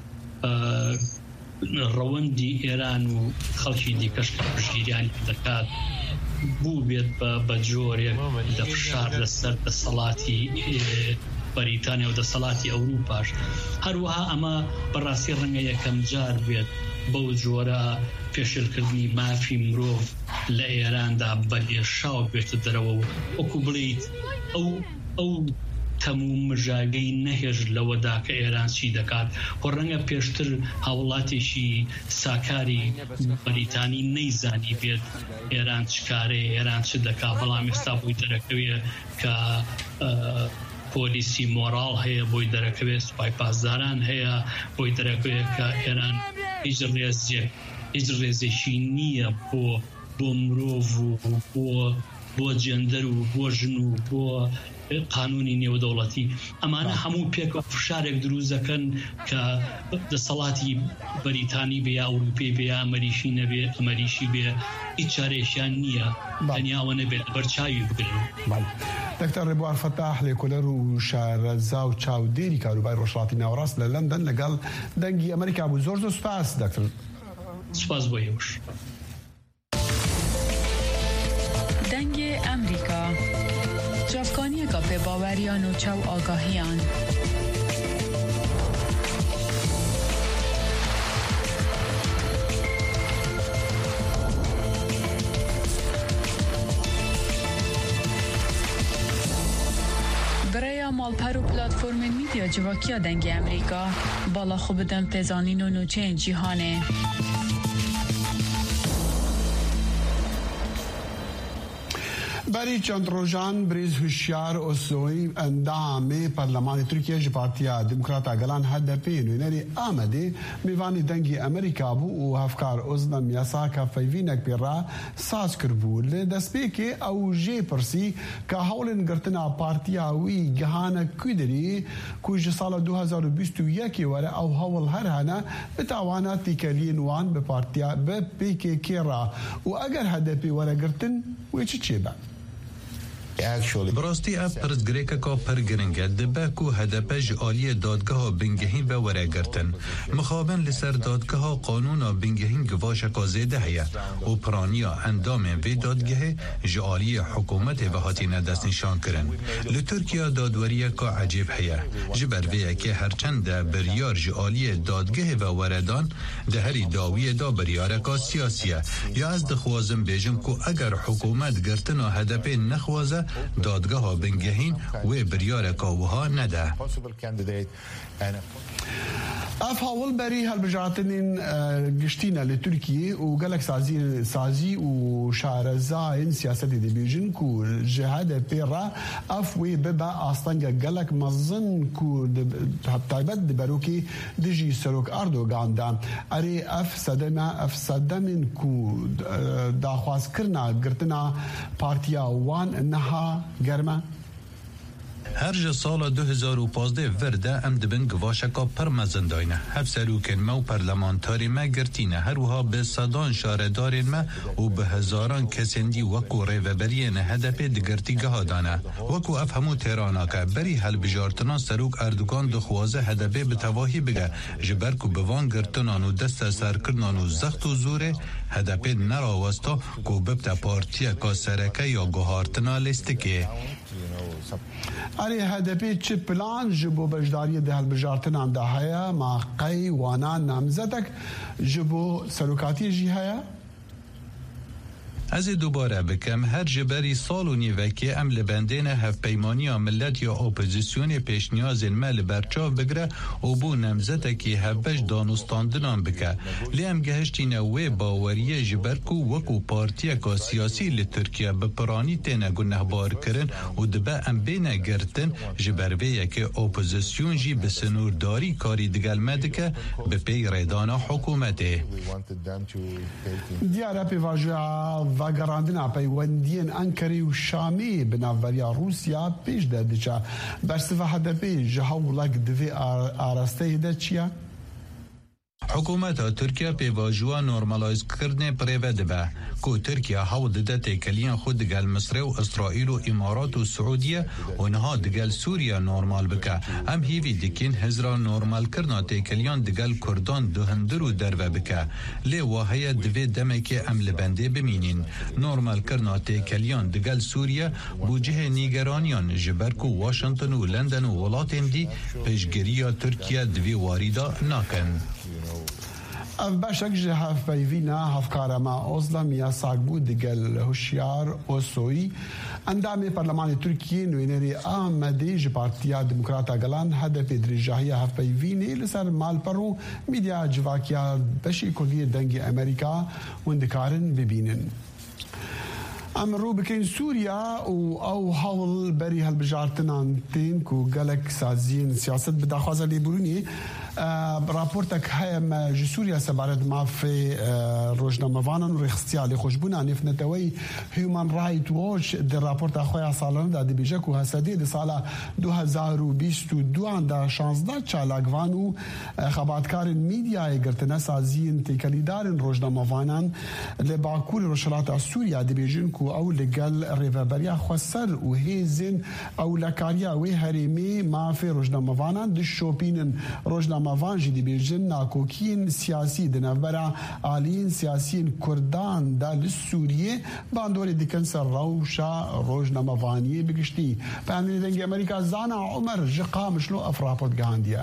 ڕەوەندی ئێران و خەڵکی دیکەش کە پشتگیریانی دەکات بوو بێت بە جۆرێک دەفشار لەسەر دەسەڵاتی بەریتانیا و دەسەڵاتی ئەوروپاش. هەروەها ئەمە بەڕاستی ڕەنگە یەکەم جار بێت بەو جۆرە پێشلکردنی مافی مرۆڤ لە ئێراندا بەلێشاو بێتە دەرەوە و وەکو بڵێیت ئەو تەموو مژاگەی نەهێژ لەوەدا کە ئێران چی دەکات خۆ ڕەنگە پێشتر هاوڵاتێکی ساکاری بەریتانی نەیزانی بێت ئێران چکارەیە ئێران چ دەکات بەڵام ئێستا بووی دەرەکەوێ کە پۆلیسی مۆراڵ هەیە بۆی دەرەکەوێت سوپای پاسداران هەیە بۆی دەرەکەوێت کە ئێران هیچ ڕێزێکی نییە بۆ مرۆڤ و بۆ جێندەر و بۆ ژن و بۆ قانونی نێودەوڵەتی. ئەمانە هەموو پێکەوە فشارێک دروست دەکەن کە دەسەڵاتی بەریتانی بێ یا ئەوروپی بێ یا ئەمریشی نەبێ ئەمریشی بێ هیچ چارێکیان نییە تەنیاوە نەبێت بەرچاوی بگرن. دکتۆر ڕێبوار فەتاح لێکۆلەر و شارەزا و چاودێری کاروباری ڕۆژهەڵاتی ناوەڕاست لە لەندەن لەگەڵ دەنگی ئەمریکا بوو. زۆر سوپاس دکتۆر. سوپاس بۆ ئێوەش. دەنگی ئەمریکا جافکانیەکە پێباوەریان و چاو ئاگاهیان. برای مالپەر و پلاتفۆرمên میدیا civakîya dengê Amerîka bala xwe bidin têzanîn û nûçeyên cîhanê. بری چند روزان بریز هوشیار اوسوی اندام پارلمان ترکیه جی پارتیا دموکراتا گلان هدفی نوینری آمده میوانی دنگی امریکا بو و هفکار ازنم یاسا که فیوینک پیرا ساز کربو لدسپی که او جی پرسی که حولن گرتنا پارتیا وی گهانا کدری کوج سال 2021 وره او حول هر هنه بتاوانا تیکلین وان به پارتیا به پیکی را و اگر هدفی وره گرتن وی چی با؟ براستی اف پرزگریکا کا پرگرنگه دبکو هدپج آلی دادگاه بنگهین و ورگرتن مخابن لسر دادگاه قانون بنگهین گواشکا زیده هیا و پرانیا اندام وی دادگه جالی حکومت و هاتی ندست نشان کرن لترکیا دادوریه کا عجیب هیا جبر ویه که هرچند بریار جالی دادگه و وردان ده هری داویه دا بریاره کا سیاسیه یا از دخوازم بیجم که اگر حکومت گرتن و هدپ نخوازه دادگاه بنگهین و بریاره کا وها نده اف هاول بري هالبجاتين قشتينا لتركيا وقالك سازي وشارزاين سياسة دي بيجن كو جهاد بيرا افوي ببا اصلا قالك مظن كو تايبت دبروكي ديجي سروك اردوغان دا اري اف صدمن كو داخواز كرنا قرتنا بارتيا وان انها قرمه هر سال 2015 ورده ام دبن گواشکا پرمزنداینه هف سروکن ما و پرلمانتاری ما گرتینه هر وها به صدان شاردارین ما و به هزاران کسندی وکو ریوبرین هدف دگرتی گهادانه وکو افهمو تیرانا که بری هل بجارتنا سروک اردوگان دخوازه هدف به تواهی بگه جبرکو بوان گرتنان و دست سرکرنان و زخت و زوره هدف نراوستا کو ببتا پارتیا کا سرکه یا گوهارتنا لستکه اري هدفي تشي بلان جبو بجداريه ده البجارتن عند هيا مع قي وانا نامزتك جبو سلوكاتي جي هيا از دوباره بکم هر جبری سال و نیوکی ام لبندین هف پیمانی ملت یا اپوزیسیون پیشنیاز مل برچاو بگره و بو نمزده که هفش دانستاندنان بکه لی ام گهشتین و باوریه جبرکو وکو پارتیا که سیاسی لترکیه بپرانی تینه گنه بار کرن و دبه ام بینه گرتن جبرویه که اپوزیسیون جی بسنورداری کاری دگل مدکه به پی ریدان حکومته دیاره پی واجه و گراندنا پیوندین انکری و شامی بناوریا روسیا پیش داده چه برسفه هدفی جهولک دوی آراسته ده چیه؟ حکومت ترکیه پی واجوا نورمالایز کردن پریوده به که ترکیه هاو دده تکلیان خود دگل مصر و اسرائیل و امارات و سعودیه و انها دگل سوریا نورمال بکه هم هیوی دکین هزرا نورمال کرنا تکلیان دگل کردان دهندر و درو بکه لی واهی دوی دمه که ام لبنده بمینین نورمال کرنا تکلیان دگل سوریا بوجه نیگرانیان جبرکو واشنطن و لندن و ولاتین دی پیشگیری ترکیه دوی واریدا ناکن اف باشک جهاف بیوینا هفکارما اوزلم یا ساقبو دگل هوشیار اوسوی اندام پارلمان ترکیه نوینری آمده ج پارتیا دموکراتا گلان هدف درجاهی هف بیوینی لسر مال پرو میدیا جواکیا بشی کلی دنگ امریکا وندکارن ببینن امرو بكين سوريا او حول بري هالبجارتنان تين كو قالك سازين سياسة بداخوازة ليبروني راپورتك هاي جسوريا سبارد ما في روجنامه وانن رخصتيا لخوشبونا نفنتوي هيومن رايت ووتش در راپورت اخويا سالن دا دبيجكو هسدي د سالا 2022 عند 16 چالاگوانو خبرکارن میدیا گرتنه سازین تکلیدارن روجنامه وانن لباکول روشلات سوريا دبيجن كو او لقال ريفابريا خسر وهيزن او لكاريا وهرمي ما في روجنامه وانن د شوبينن روجنامه وانجي دي بيجن ناكوكين سياسي دنبرا آلين سياسيين كردان دا للسورية باندوري ديكنسر روشا روجنامه وانية بقشتي فهمني دنجي امريكا زانا عمر جقا مشلو افرابط غانديا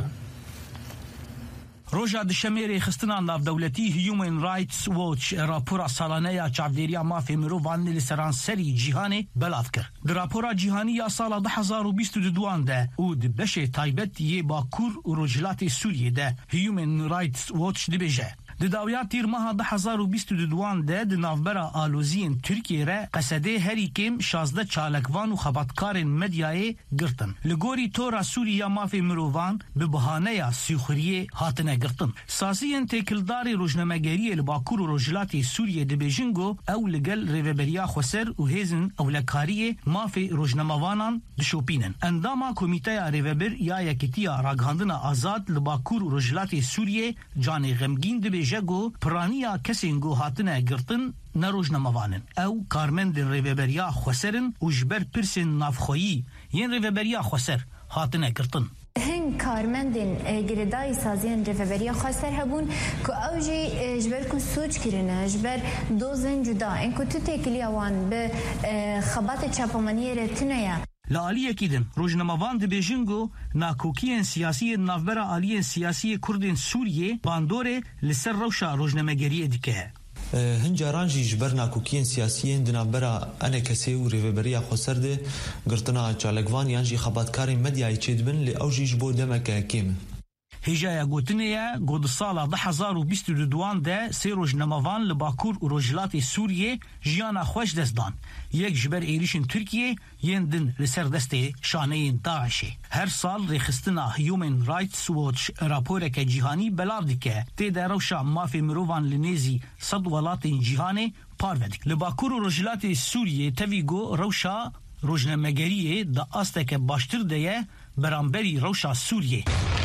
روجا دشميري خستنا ناف دولتي هيومن رايتس ووتش راپورا سالانه چاوديريا مافي مروان لسران سري جيهاني بلافكر راپورا جيهاني يا سال 2022 ده ود بشه تايبت يه باكور وروجلات سوريا ده هيومن رايتس ووتش دبيجه داویات تیر ماه 2022 ده د نافبرا آلوزین ترکیه را قصده هری کم 16 چالکوان و خبرکارن مدیای گرتن لگوری تورا سوریا مافی مروان به بهانه سیخوریه هاتنه گرتن سازین تکلداری روزنامه‌گری لباکور و روجلات سوریه د بیژنگو او لگل ریوبریا خسر و هیزن او لکاری مافی روزنامه‌وانان د شوپینن انداما کمیته ریوبر یا یکتیا راگاندنا آزاد لباکور و روجلات سوریه جان غمگین د دبیجگو پرانیا کسینگو هاتنه گرتن نروجنموانن او کارمند ریوبریا خسرن و جبر پرسن نافخویی ین ریوبریا خسر هاتنه گرتن هن کارمندین گردای سازین ریوبریا خسر هبون که اوجی جبر کو سوچ کرنه جبر دوزن جدا این که تو تکلی اوان به خبات چاپمانی رتنیا لعالیه کیدن روجنموان دبیجنگو ناکوکیین سیاسی نافبرا عالیین سیاسی کردین سوریه باندوره لسر روشا روجنمگریه دیکه هنجاران جی جبر ناکوکیین سیاسیین دنابرا انا کسی و ریوبریا خسر ده گرتنا چالکوان یانجی خباتکاری مدیای چیدبن لی او جیش بو دمکه کیم هجایا گوتنیا گود سالا 2022 ده سه روجنموان لباکور و روجلات سوریه جیانا خوش دستدان یک جبر ایریشن ترکیه یندن لسر دست شانه داعشه هر سال ریخستنا هیومن رایتس ووچ راپورک جیهانی بلاردی که تیده روشا مافی مروان لنیزی صد ولات جیهانه پارودک لباکور و روجلات سوریه تویگو روشا روجنمگریه دا آستک باشتر ده برانبری روشا سوریه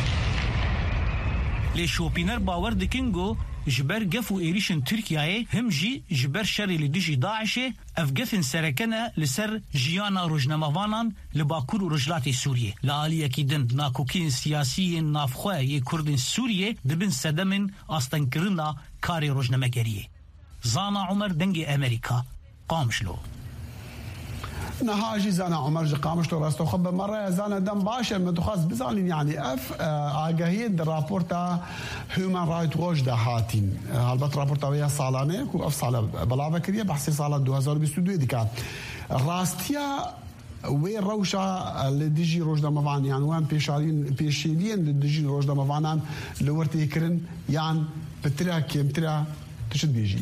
لی شوپینر باور دکینگو جبر گف و ایریشن ترکیه هم جی جبر شری لدیجی داعشه اف گفن سرکنه لسر جیانا روجنموانان لباکور و رجلات سوریه لعالیه کی دن ناکوکین سیاسی نافخواه یه کردین سوریه دبن سدمن آستنکرنا کاری روجنمگریه زانا عمر دنگ امریکا قامشلو نهاجي زانا عمر قامشتو راستو خب مرة زانا دم باشا متخصص بزعلين يعني آگاهی رابورتا هيومن رايت ووچ ده هاتين البته رابورتا ويا سالانه كو اف ساله بلاوه كريه بحثي ساله 2022 ديكا راستيا وين روشا لديجي روجنموان يعني وين بيشالين لديجي روجنموانان لورتي كرن يعني بترا كيمترا تشد بيجي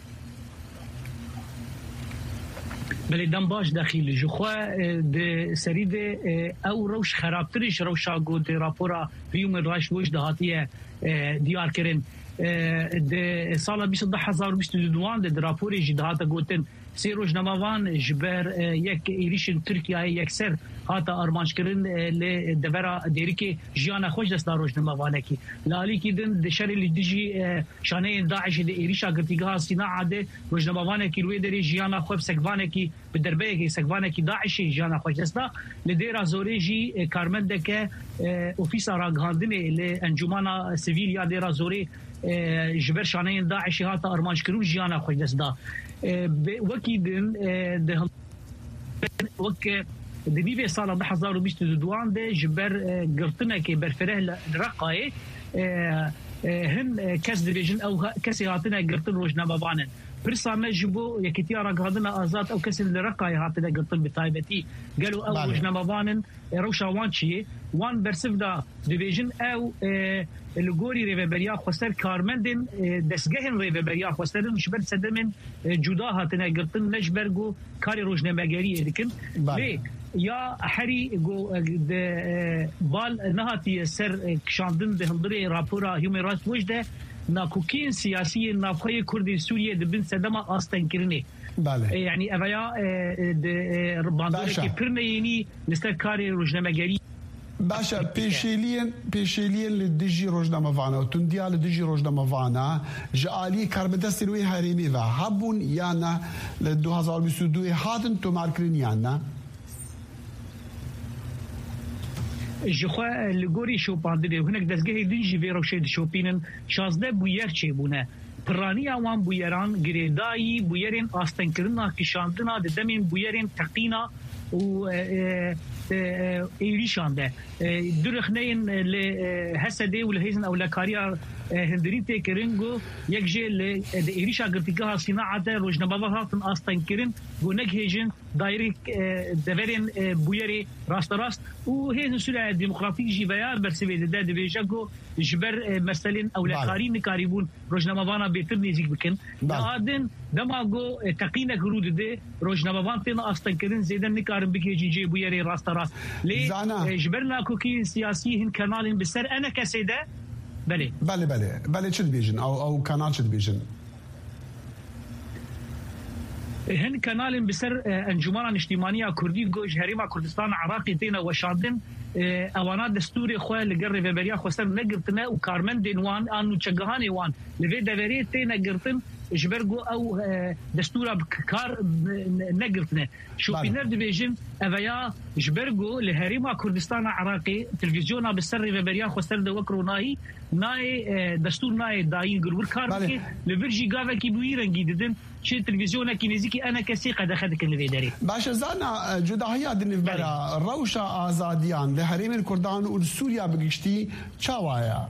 بله دم باش داخل جخوا د سرید او روش خرابترش روشا گود راپورا هیومن رایت ووچ دهاتیه دیار کرن د سال 2022 د راپور جدهات گوتن سی روجنموان جبر یک ایریشن ترکیه یکسر هاتا ارمانش کرن ل دورا دیریکی جیانا خوش دست روجنموانه کی لالی کی دن د شر لدیجی شانه داعش د ایریشا گرتیگاه صناعه د روجنموانه کی روی دری جیانا خوب سگوانه کی به دربه کی سگوانه کی داعش جیانا خوش دست لدیرا زوریجی کارمنده که اوفیس راگاندنه ل انجمنا سیویل یا دیرا زوری جبر شانه داعش هاتا ارمانش کرو جیانا خوش دست وكي ده وك دنيفي سال 2022 ده جبر قرطنا كي برفره رقاي هم كاس ديفيجن او كاسي هاتنا قرطن روجنموانن برسا ما جبو يكتيارا قادنا ازات او كاس الرقاي هاتنا قرطن بتايبتي قالوا او روجنموانن روشا وانشي وان برسفدا ديفيجن او الجوري ريفبريا خسر كارمندن دسجهن ريفبريا خسر مش بس دمن جداها تنقطن نجبرجو كاري روجنمگري لكن ليه يا حري جو بال نهاتي سر شاندن بهندري رابورا هيومن رايت ووچ ده ناكوكين سياسي نافخوي كردي سوريا دبن سدما استنكرني يعني ابيا باندوري كبرنيني لسر كاري روجنمگري باشا بيشيلين للديجي روجنموفانا وتنديا للديجي روجنموفانا جالي كاربدستي وي هاريمي و هبون يانا ل 2022 هاتن تو ماركرين يانا جخوا لغوري شو باندري هناك دزگه ديجي فيرو شيد شوبينن 16 بوير چيبونه پرانی اوان بویران گریدایی بویرین آستنکرنا کشاندنا دمین بویرین تقینا و ایریشان ده درخنین ل حسدی و لهیزن او لکاریا هندریته کرنگو یک جل ایریشا گرتیگاه صناعت روجنمواناتن آستنکرن و نگهجن دایرک دورین بویری راست و هیزن سوله دموکراتیک جیویا برسوی ده دویجاگو جبر مثلا او لکاری نکاریبون روجنموانا بهتر نزدیک بکن دادن دماغو تقینه کرود ده روجنموان تن آستنکرن زیدن نکارن بکیجی جی بویری راست لی جبرنا کوکی سیاسی هن کانالین بسر انا کسیده بله چه بيجن او كانال چه بيجن هن كانالن بسر انجمن اجتماعيه كردي گوش هریما کردستان عراقی تینا وشاندن اوانات دستور خو لګر ریبریا خو سر نګرتنه او کارمن دینوان انو چګهانی وان لوی دوري تینا ګرتن جبرجو او دستور بكار نقرتنا شو في نرد بيجن أبيا جبرجو لهريما كردستان عراقي تلفزيونا بالسر ببريان خسر دوكرو ناي دستور ناي داين قرور كاركي لفرجي قافا كي بويرن جديدن شيء تلفزيونا كي نزيكي أنا كسيقة دخلتك اللي داري باش زانا جداهية دنفبرا روشا آزاديان لهريم الكردان والسوريا بقشتي شاوايا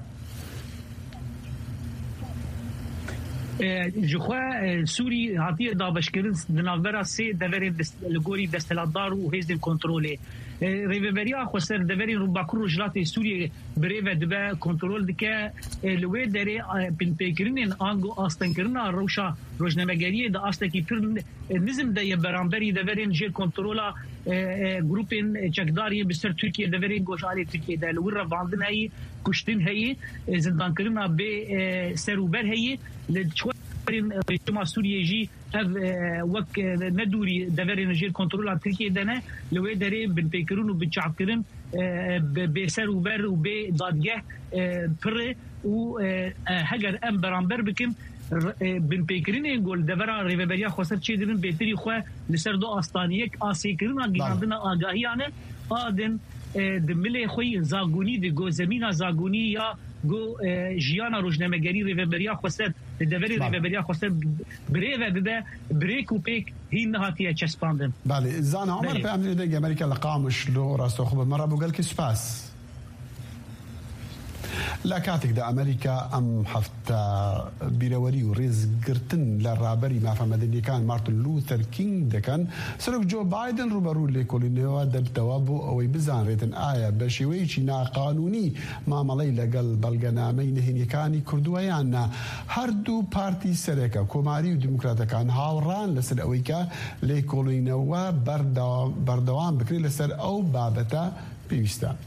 جخوا سوري هاتيه دابشكرن دنافرا سي دورين لغوري دستلادار وهيزن كنترولي ريفيريا خسر دورين رباكر رجلات سوريا بريفه دبا كنترول دكا لوي دري بين بيكرين انغو استنكرنا روشا روجنامه‌گری د استکی پر نظم د برانبري دورين جيل كنترولا جروبين چکداري بسر ترکیه دورين گوشالي ترکیه د لور باندن هي کشتن هي زندان کرنا به سروبر هي لچوارين اجتماع سوريا جي وك ندوري دورين جيل كنترولا ترکیه دنه لوي دري بن بيكرون وبچعكرن بسروبر وبدادگه پر و هجر ام برانبر بكم بن بيكرين يقول دبرا ريفيريا خسر چي دبن بهتري خو لسر دو استانيك اسيكرنا گياندنا آگاهيانه آدن دمله خوي زاغوني دي گو زمينا زاغوني يا گو جيانا روجنامه‌گری ريفيريا خسر دبري ريفيريا خسر بريفه بده بريك وبيك هي نهاتيه چسپاندن بله زان عمر په امر د امریکا لقامش لو راستو خو مره بو گل کې سپاس لا كاتك دا أمريكا أم حفتا بيروري وريز قرتن للرابري ما فهمدني كان مارتن لوثر كينج دا كان سلوك جو بايدن روبرو لكولينيوا دب توابو أو بزان ريتن آية بشويشي نا قانوني ما ملي لقل بلغنامين هني كاني كردويانا هردو بارتي سريكا كوماري وديمقراطا كان هاوران لسر أويكا لكولينيوا بردوان بكري لسر أو بابتا بيوستا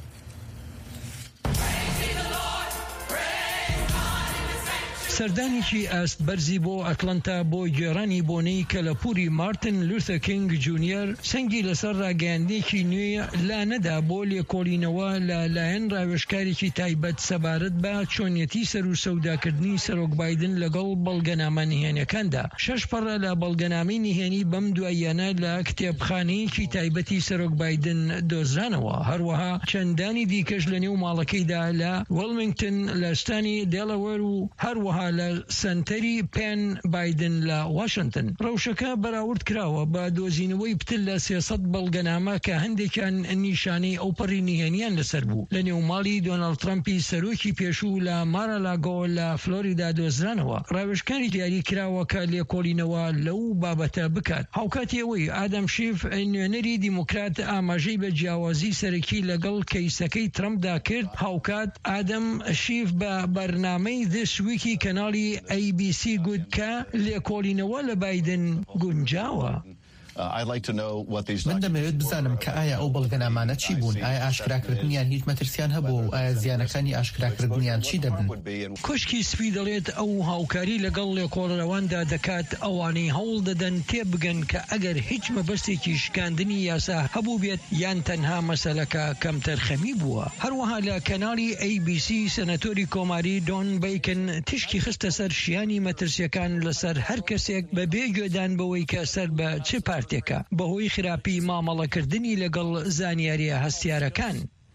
سردانێکی ئاست بەرزی بۆ ئەتلانتا بۆ گێڕانی بۆنەی کەلەپوری مارتن لوثر کینگ جونیەر سەنگی لەسەر ڕاگەیاندێکی نوێ لا نەدا بۆ لێکۆڵینەوە لەلایەن ڕاوێژکارێکی تایبەت سەبارەت بە چۆنیەتی سەر و سەوداکردنی سەرۆک بایدن لەگەڵ بەڵگەنامە نهێنیەکاندا 6 پەڕە لە بەڵگەنامەی نهێنی بەم دواییانە لە کتێبخانەیەکی تایبەتی سەرۆک بایدن دۆزرانەوە هەروەها چەندانی دیکەش لە نێو ماڵەکەیدا لە وەلمنگتن لە شتانی دێڵەوەر و هەروەها لە سنتەری پێن بایدن لە واشنگتن ڕەوشەکە بەراورد کراوە بە دۆزینەوەی پتر لە 300 بەڵگەنامە کە هەندێکیان نیشانەی ئەو پەڕی نهێنیان لەسەر بوو لە نێوماڵی دۆناڵد ترامپی سەرۆکی پێشوو لە مارالاگۆ لە فلۆریدا دۆزرانەوە ڕاوێژکاری دیاری کراوە کە لێکۆڵینەوە لەو بابەتە بکات هاوکاتیەوەی ئادەم شیف نوێنەری دیموکرات ئاماژەی بە جیاوازی سەرەکی لەگەڵ کەیسەکەی ترامپدا کرد هاوکات ئادەم شیف بە بەرنامەی This Week کەناڵی ABC گوت کە لێکۆڵینەوە لە بایدن گونجاوە من دەمەوێت بزانم کە ئایا ئەو بەڵگەنامانە چی بوون ئایا ئاشکراکردنیان هیچ مەترسیان هەبوو و ئایا زیانەکانی ئاشکراکردنیان چی دەبن کوشکی سپی دەڵێت ئەو هاوکاری لەگەڵ لێکۆڵەواندا دەکات ئەوانەی هەوڵ دەدەن تێبگەن کە ئەگەر هیچ مەبەستێکی شکاندنی یاسا هەبوو بێت یان تەنها مەسەلەکە کەم تەرخەمی بووە هەروەها لە کەناڵی ABC سەنەتۆری کۆماری دۆن بیکن تشکی خستە سەر شیانی مەترسیەکان لەسەر هەر کەسێک بە بێگوێدان بەوەی کە سەر بە چ پارتێکە بەهۆی خراپی مامەڵەکردنی لەگەڵ زانیاریە هەستیارەکان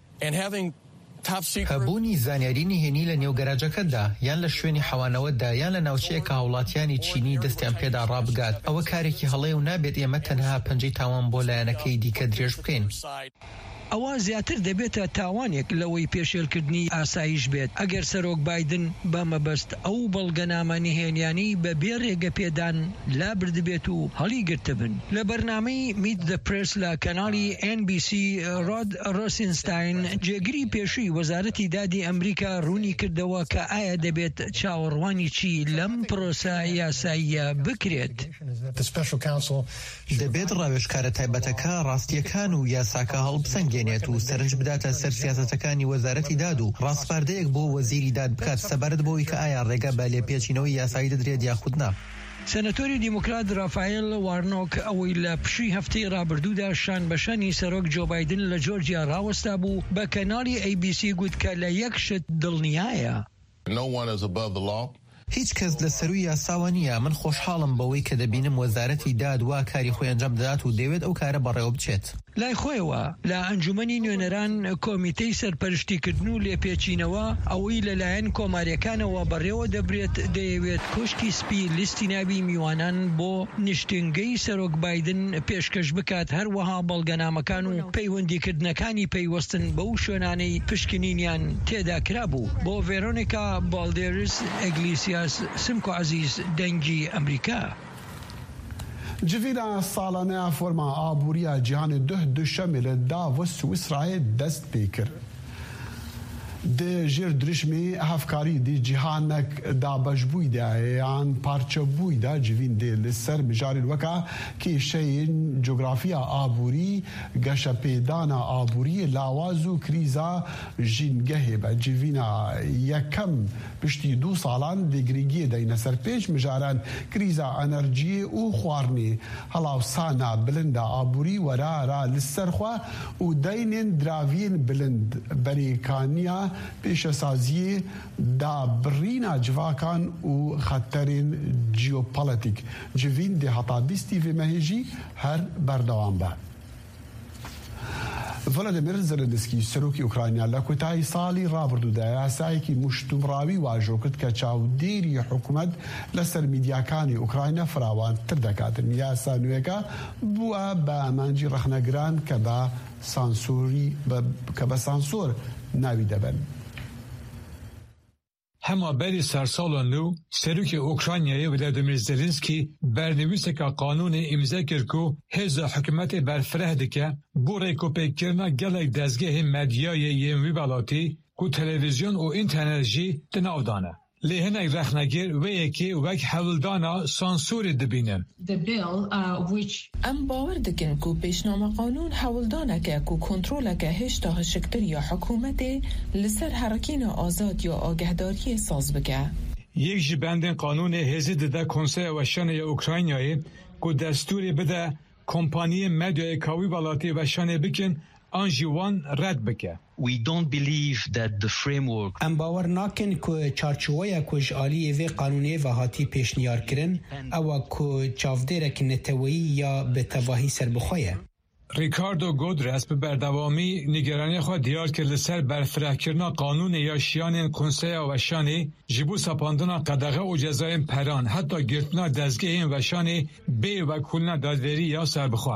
هەبوونی زانیاری نهێنی لە نێو گەراجەکەتدا یان لە شوێنی حەوانەوەتدا یان لە ناوچەیەکە هاوڵاتیانی چینی دەستیان پێدا ڕابگات ئەوە کارێکی هەڵەیە و نابێت ئێمە تەنها پەنجەی تاوان بۆ لایەنەکەی دیکە درێژ بکەین ئەوە زیاتر دەبێتە تاوانێک لەوەی پێشێلکردنی ئاسایش بێت ئەگەر سەرۆک بایدن بە مەبەست ئەو بەڵگەنامە نهێنیانی بە بێ ڕێگەپێدان لا بردبێت و هەڵی گرتبن لە بەرنامەی میت دە پرس لە کەناڵی NBC ڕۆد ڕۆسینستاین جێگری پێشووی وەزارەتی دادی ئەمریکا ڕوونی کردەوە کە ئایا دەبێت چاوەڕوانی چی لەم پرۆسە یاساییە بکرێت دەبێت ڕاوێژکارە تایبەتەکە ڕاستیەکان و یاساکە هەڵبسەنگێنێت و سەرنج بداتە سەر سیاسەتەکانی وەزارەتی داد و ڕاستپاردەیەک بۆ وەزیری داد بکات سەبارەت بۆی کە ئایا ڕێگە بە لێپێچینەوەی یاسایی دەدرێت یاخود نا سەناتۆری دیموکرات رافایل وارنۆک ئەوەی لە پشووی هەفتەی ڕابردوودا شان بەشانی سەرۆک جۆ بایدن لە جۆرجیا ڕاوەستا بوو بە کەناڵی ABC گوت کە لە یەک شت دڵنیایە. هیچ کەس لە سەروی یاساوە نییە. من خۆشحاڵم بەوەی کە دەبینم وەزارەتی دادوا کاری خۆی ئەنجام دەدات و دەوێت ئەو کارە بەڕێوە بچێت. لای خۆیەوە لە ئەنجومەنی نوێنەران کۆمیتەی سەرپەرشتیکردن و لێپێچینەوە ئەوەی لەلایەن کۆماریەکانەوە بەڕێوە دەبرێت دەیەوێت کوشکی سپی لیستی ناوی میوانان بۆ نیشتنگەی سەرۆک بایدن پێشکەش بکات، هەروەها بەڵگەنامەکان و پەیوەندیکردنەکانی پەیوەستن بەو شوێنانەی پشکنینیان تێدا کرابوو. بۆ ڤێرۆنیکا بالدێرس ئەگلیسیاس سمکۆ عەزیز دەنگی ئەمریکا. جڤیرا ساڵانەیە فۆرما ئابووریە جیهانی دوشەمێ لە داڤۆس سویسرایە دەست پێ کرد. ژێر دریشمی هەفکاری دی جیهانێک دابەشبوویدا یان پارچەبوویدا جوین دێ لەسەر مژارین وەکە کێشەیەن جۆگرافیا ئابووری گەشە پێدانە ئابووری لاواز و کریزا ژینگەهێ بە جیڤینا یەکەم پشتی 2 ساڵان دێگریگیە دەینە سەر پێش مژاران کریزا ئەنەرجی و خواردنی هەڵاوسانە بلندە ئابووری وەرارا لەسەرخوا و دەینێن دراوین بلند بەریکانیا پێشەسازیە دابڕینا جواکان و خەتەرین جیۆپۆلیتیک جوین دێ هەتا بیستی vێمەهێژی هەر بەردەوام بە. ڤڵادیمیر زەلەنسکی سەرۆکی ئوکراینیا لە کۆتایی ساڵی ڕابردوودا یاسایەکی موشتومڕاوی واژۆ کرد کە چاودێری حکوومەت لەسەر میدیاکانی ئوکراینە فراوانتر دەکاتن. یاسا نوێەکە بووە بە ئەمانجی ڕەخنەگران کە بە سانسۆر ناوی دەبن. هەمابەری سەرساڵە نو سەرۆکی ئوکراینایە ڤڵادیمیر زەلەنسکی بەرنویسێکا قانونی ئیمزا کرد و هێزا حکوومەتê berfireh dike بۆ rêkopêkkirina gelek dezgehê medyayê yên wî welatî ku televîzyon û înternet jî di nav dane. Lê hinek rexnegir wê yekê wek hewildana sansûrê dibînin. Em bawer dikin ku pêşnama qanûn hewildaneke ku kontroleke hêşta hişiktir ya hikûmetê li ser herekîna azad ya agehdariyê saz bike. Yek ji bendên qanûnê hêzî dide Konseya Weşanê ya Ukraynayê ku destûrê bide kompaniyên medyayê ka wî welatê weşanê bikin an jî wan red bike. We don't believe that the framework em bawer nakin ku çarçoweya ku ji aliyê vê qanûnê ve hatî pêşniyarkirin ewa ku çavdêrekî neteweyî ya bi tevahî serbixwe ye. Ricardo Godres bi berdewamî nîgeraniya xwe diyar kir li ser berfirehkirina qanûnê ya şiyanên Konseya Weşanê ji bo sepandina qedexe û cezayên peran heta girtina dezgehên weşanê bê vekulina dadverî ya serbixwe.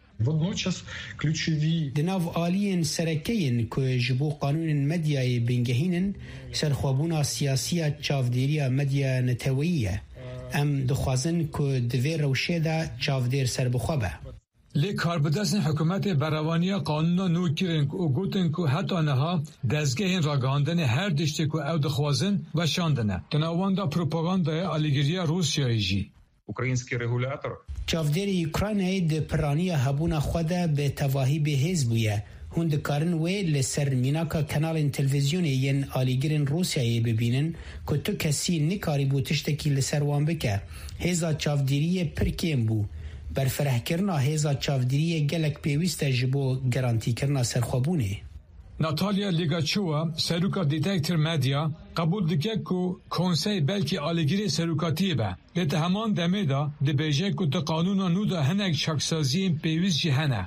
Di nav aliyên serekeyên ku ji bo qanûnên medyayê bingehînin serxwebûna siyasiya çavdêriya medya neteweyî ye. Em dixwazin ku di vê rewşê de çavdêr serbixwe be. Lê karbidestên hikûmetê berevaniya qanûna nû kirin û gotin ku heta niha dezgehên ragihandinê her tiştê ku ew dixwazin weşandine. Di nav wan de propagandaya alîgiriya Rûsyayê jî. Український регулятор çavdêrê Ukraynayê di piraniya hebûna xwe de bi tevahî bêhêz bûye. Hûn dikarin wê li ser mînaka kanalên televîzyonê yên alîgirên Rûsyayê bibînin ku tu kesî nikarîbû tiştekî li ser wan bike. Hêza çavdêriyê pir kêm bû. Berfirehkirina hêza çavdêriyê gelek pêwîst e ji bo gerantîkirina serxwebûnê. Natalya Ligachova, serûka Detector Media, qebûl dike ku konsey belkî alîgirê serûkatiyê be. Lê di heman demê de dibêje ku di qanûna nû de hinek çaksaziyên pêwîst jî hene.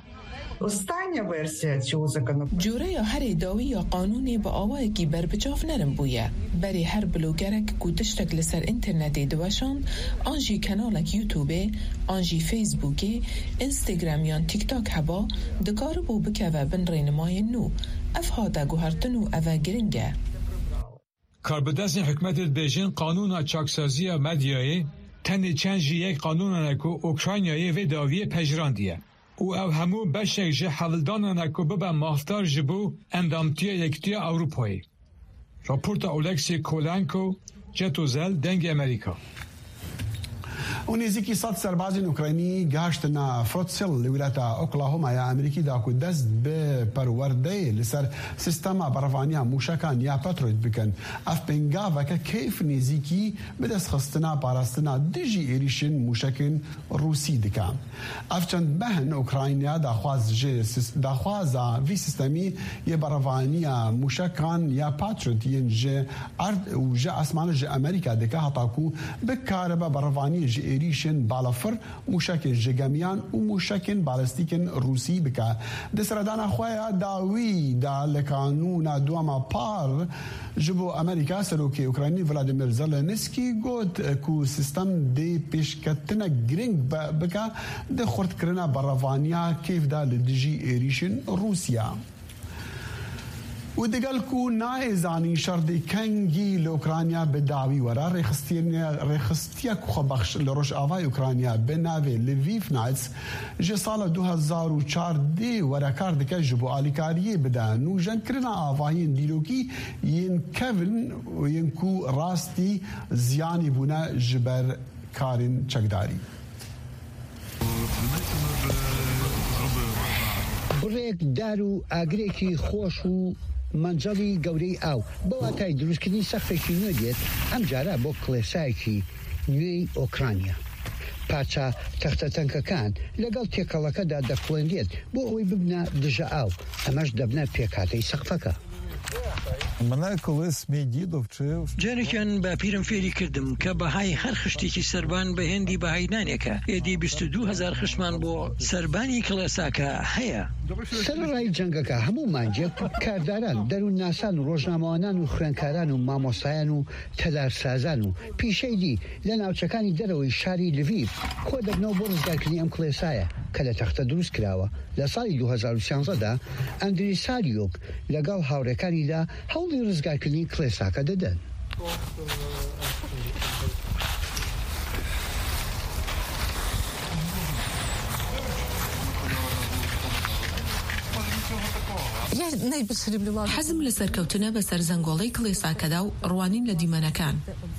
Cûreya herê dawî ya qanûnê bi awayekî berbiçav nerin bûye. Berê her blogerek ku tiştek li ser internetê diweşand, an jî kanalek YouTubeê, an jî Facebookê, Instagram yan TikTok heba, dikaribû bikeve bin rênimayên nû. Ev hate guhertin û ev e giring e. Karbidestên hikûmetê dibêjin qanûna çaksaziya medyayê tenê çend jî yek qanûnanek ku Ukraynayê vê dawiyê pejrandiye. û ew hemû beşek ji hevildananek ku bibe mafdar ji bo endamtiya Yekîtiya Ewropayê. Raporta Oleksii Kolenko, Jet Ozel, Dengê Amerîka. ونزيكي صد سربازين أوكراني جاشتنا فروتسل لولاية أوكلاهوما يا أمريكي داكو دست بپروردي لسر سيستما برفانيا موشكان يا باترويت بكن اف بنغافا كيف نزيكي بدس خستنا باراستنا ديجي إيريشن موشكن روسي دكام اف چند بهن أوكرانيا داخوازا في سيستمي يا برفانيا موشكان يا باترويت ينجي عرض وجا اسمان جي أمريكا دكا هتاكو بكاربا برفانيا جي إيريشن بالافر موشكن جيجاميان وموشكن بالستيكن روسي بكا دسردانا خويا داوي دا لقانونا دوما بار جبو أمريكا سروكي أوكراني فلاديمير زيلينسكي قوت كو سيستم دي بيشكتنا جرينج بكا دي خورت كرنا برافانيا كيف دا لديجي إيريشن روسيا ودقالكو نايزاني شردي كنجي لأوكرانيا بداوي ورا ريخستيا كوخبخش لروش آفاي أوكرانيا بناوي لفيف نايتس جي صالة 2004 دي ورا كاردكا جبو آليكاريه بدا نوجن كرنا آفايين ديلوكي ينكفن وينكو راستي زياني بونا جبر كارين چكداري بڕێک دار و ئاگرێکی خۆش و منجەڵی گەورەی ئاو بەواتای دروستکردنی سەقفێکی نوێ دێت ئەم جارە بۆ کڵێسایەکی نوێی ئۆکرانیا پارچە تەختە تەنکەکان لەگەڵ تێکەڵەکەدا دەکڵێنرێت بۆ ئەوەی ببنە دژە ئاو ئەمەش دەبنە پێکاتەی سەقفەکە جارێکیان با پیرم فێری کردم کە بەهای هەر خشتێکی سەربان بە هێندی بەهاینانێکە ئێدی 22,000 خشتمان بۆ سەربانی کڵێساکە هەیە سەرڕای جەنگەکە هەموو مانجێک کارداران دەروون ناسان و ڕۆژنامەوانان و خوێندکاران و مامۆستایان و تەدارسازان و پیشەی دی لە ناوچەکانی دەرەوەی شاری لڤیڤ کۆ دەبنەوە بۆ ڕزگارکردنی ئەم کڵێسایە کە لە تەختە دروست کراوە لە ساڵی 2013دا ئەندری ساریۆک لەگەڵ هاوڕێکانیدا هەوڵی ڕزگارکردنی کڵێساکە دەدەن. حەزم لە سەرکەوتنە بەسەر زەنگۆڵەی کڵێساکەدا و ڕوانین لە دیمەنەکان.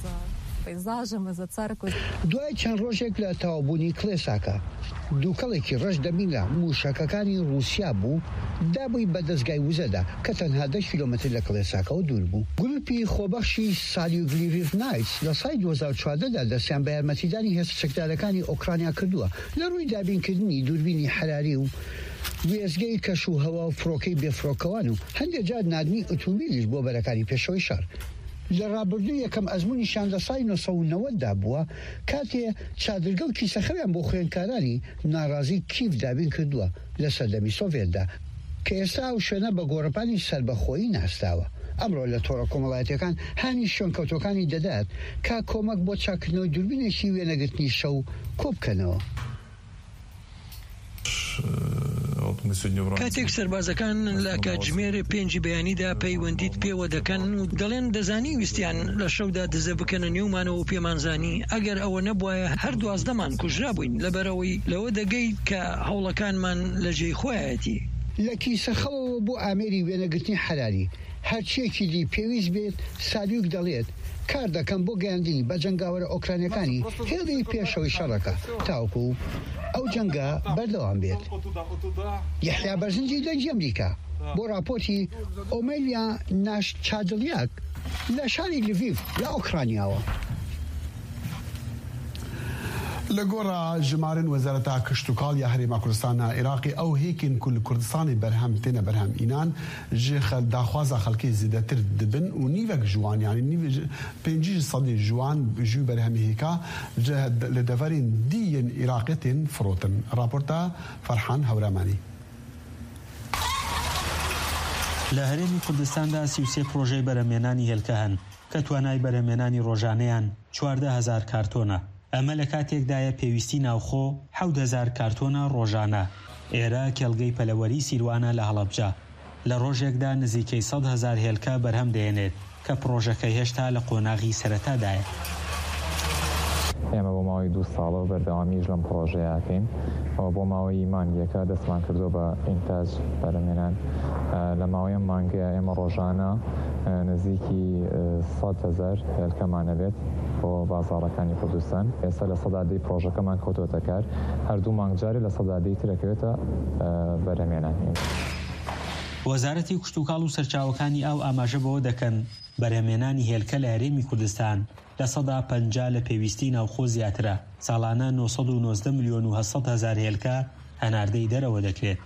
دوای چەند ڕۆژێک لە تەواوبوونی کڵێساکە دووکەڵێکی ڕەش دەبینە موشەکەکانی رووسیا بوو دابووی بە دەستگای وزەدا کە تەنها 10 کیلۆمەتر لە کڵێساکەەوە دوور بوو. گروپی خۆبەخشی سالیوگلیڤیف نایتس لە سای 2014دا دەستیان بە یارمەتیدانی هێزە چەکدارەکانی ئۆکرانیا کردووە لە ڕووی دابینکردنی دووربینی حراری و وێزگەی کەش و هەوا و فڕۆکەی بێفڕۆکەوان و هەندێک جار نادنی ئۆتۆمبیلیش بۆ بەرەکانی پێشەوەی شار. لە ڕابردوو یەکەم ئەزموونیشان لە سای 1990دا بووە کاتێ چادرگە و کیسەخەویان بۆ خوێندکارانی ناڕازی کیف دابین کردووە لە سەردەمی سۆڤێتدا کە ئێستا ئەو شوێنە بە گۆڕەپانی سەربەخۆیی ناستاوە. ئەمڕۆ لە تۆڕە کۆمەڵایەتیەکان هانی شوێنکەوتەکانی دەدات کا کۆمەک بۆ چاکردنەوەی دووربینێکی وێنەگرتنی شەو کۆبکەنەوە. کاتێک سەربازەکان لە کاتژمێر 5 بەیانیدا پەیوەندیت پێوە دەکەن و دەڵێن دەزانی ویستیان لە شەودا دزە بکەنە نێومانەوە و پێمانزانی ئەگەر ئەوە نەبووایە هەر 12مان کوژرا بووین لەبەرەوەی لەوە دەگەیت کە هەوڵەکانمان لە جێی خۆیەتی. لە کیسەخەوەوە بۆ ئامێری وێنەگرتنی حراری هەرچیەکی دی پێویست بێت سالیوک دەڵێت کار دەکەم بۆ گەیاندنی بە جەنگاوەرە ئۆکرانیەکانی هێڵی پێشەوەی شەڕەکە تاوکو ئەو جەنگە بەردەوام بێت. یەحیا بەرزنجی دەنگی ئەمریکا بۆ راپۆرتی ئۆمێلیا ناشچادلیاک لە شاری لڤیڤ لە ئۆکرانیاوە. لەگۆڕا ژمارن وەزارەتا کشتتوکاڵ یا هەرێما کوردستانە عێراقی ئەو هێکن کول کوردستانی بەرهەم تێنە بەرهەم ئینان ژێ داخوازە خەڵکی زیدەتر دبن و نیوەک جوانیانی 5 جوان ژووی بەرهەمی هێکا لە دەڤەرین دیەن عێراقێتێن فرۆتن. راپۆرتە فەرحان هەورامانی. لە هەرێمی کوردستاندا 33 پرۆژەی بەرهەمهێنانی هێلکە هەن کە توانای بەرهەمهێنانی ڕۆژانەیان 14,000 کارتۆنە. ئەمە لە کاتێکدایە پێویستی ناوخۆ 7,000 کارتۆنە ڕۆژانە. ئێرە کێڵگەی پەلەوەری سیروانە لە هەڵەبجە لە ڕۆژێکدا نزیکەی 100,000 هێلکە بەرهەم دێنێت کە پرۆژەکە هێشتا لە قۆناغی سەرەتادایە. ئێمە بۆ ماوەی 2 ساڵەوە بەردەوامیش لەم پرۆژەیەکەین ئەوە بۆ ماوەی مانگیەکە دەستمان کردو بە ئینتاج بەرهەمهێنان لە ماوەی مانگەیە ئێمە ڕۆژانە نزیکی 100,000 هێلکەمانە بێت بۆ بازاڕەکانی کوردستان. ئێستا لە سەدادەی پرۆژەکەمان کەوتووەتە کار، هەردوو مانگجاری لە سەدادەی ترەکەوێتە بەرهەمهێنان. وەزارەتی کشتوکاڵ و سەرچاوەکانی ئاو ئاماژە بەوە دەکەن بەرهەمهێنانی هێلکە لە هەرێمی کوردستان لە 150 لە پێویستی ناوخۆ زیاترە. ساڵانە 990 ملیۆن و 700 هزار هێلکە هەناردەی دەرەوە دەکرێت.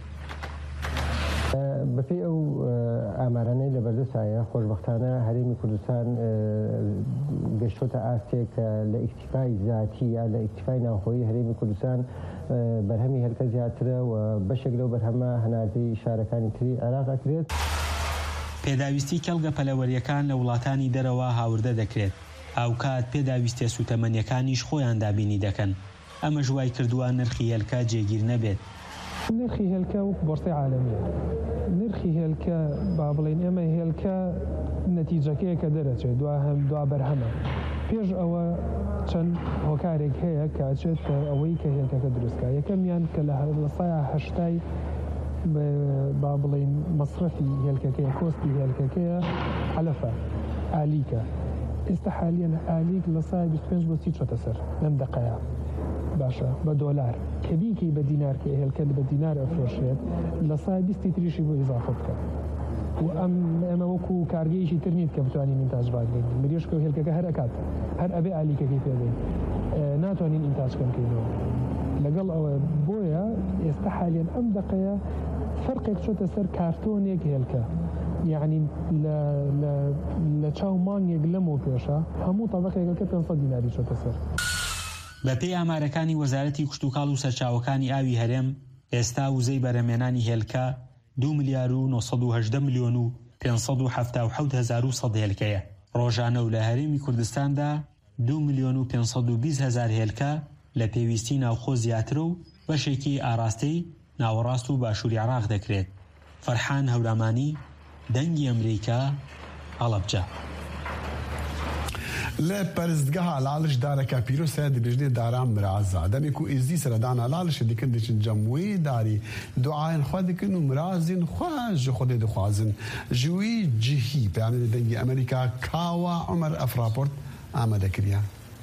بەپێی ئەو ئامارانەی لە بەردەسایە خۆشبەختانە هەرێمی کوردستان گەشتۆتە ئاستێک لە ئیکتیفای ذاتی یا لە ئیکتیفای ناوخۆیی هەرێمی کوردستان بەرهەمی هێلکە زیاترە و بەشێک لەو بەرهەمە هەناردەی شارەکانی تری عێراق ئەکرێت. پێداویستی کەڵگە پەلەوەریەکان لە وڵاتانی دەرەوە هاوردە دەکرێت. هاوکات پێداویستە سوتەمەنیەکانیش خۆیان دابینی دەکەن. ئەمە ژوای کردووە نرخی هێلکە جێگیر نەبێت. نرخی هێلکە وەک بۆرسەی عالەمیە. نرخی هێلکە با بڵێن ئێمە هێلکە نەتیجەکەیە کە دەرەچێت دوا بەرهەمە. پێش ئەوە چەند هۆکارێک هەیە کاچێت ئەوەی کە هێلکەکە دروستکە. یەکەمیان کە لە سایە هەشتای با بڵێن مەصرفی هێلکەکەیە کۆستی هێلکەکەیە حەلەفە ئالیکە. ئێستا حالیان ئالیک لە سایە 25 بۆ 30 چۆتە سەر لەم دەقەیە. باشە بە دۆلار کەبیکی بە دینار کە هێلکە بە دینار ئەفرۆشێت لە سایە 20 تریشی بۆ ئیزافە بکە. و ئەمە وەکو کارگەیشی تر نیت کە بتوانین ئینتاج بکەین. مریشکە و هێلکەکە هەر ئەکات هەر ئەبێ ئالیکەکەی پێدەین ناتوانین ئینتاج بکەینەوە. لەگەڵ ئەوە بۆیە ئێستا حالیان ئەم دەقەیە فەرقێک چۆتە سەر کارتۆنێک هێلکە. یعنی لە چاو مانگێک لەمەوە پێشە هەموو تەبەقێکەکە 500 دیناری چۆتە سەر. بەپێی ئامارەکانی وەزارەتی کشتوکاڵ و سەرچاوەکانی ئاوی هەرێم ئێستا وزەی بەرهەمهێنانی هێلکە 2 ملیار و 918 ملیۆن و 577 هزار و 100 هێلکەیە. ڕۆژانە و لە هەرێمی کوردستاندا 2 ملیۆن و 520 هزار هێلکە لە پێویستی ناوخۆ زیاتر و بەشێکی ئاراستەی ناوەڕاست و باشووری عێراق دەکرێت. فەرحان هەورامانی، دەنگی ئەمریکا، هەڵەبجە. لە پەرستگەها لاڵش دارەکە پیرۆسە دەبێژنێ داران مرازە دەمێک و ئێزدی سەردانا لاڵشە دیکن دەچن جەمووی داری دوعاەن خوا دکن و مرازین خواژ خودێ دخوازن ژووی جیهی پەیامەری دەنگی ئەمریکا کاوە عومەر ئەفراپۆرت ئامادەکریا.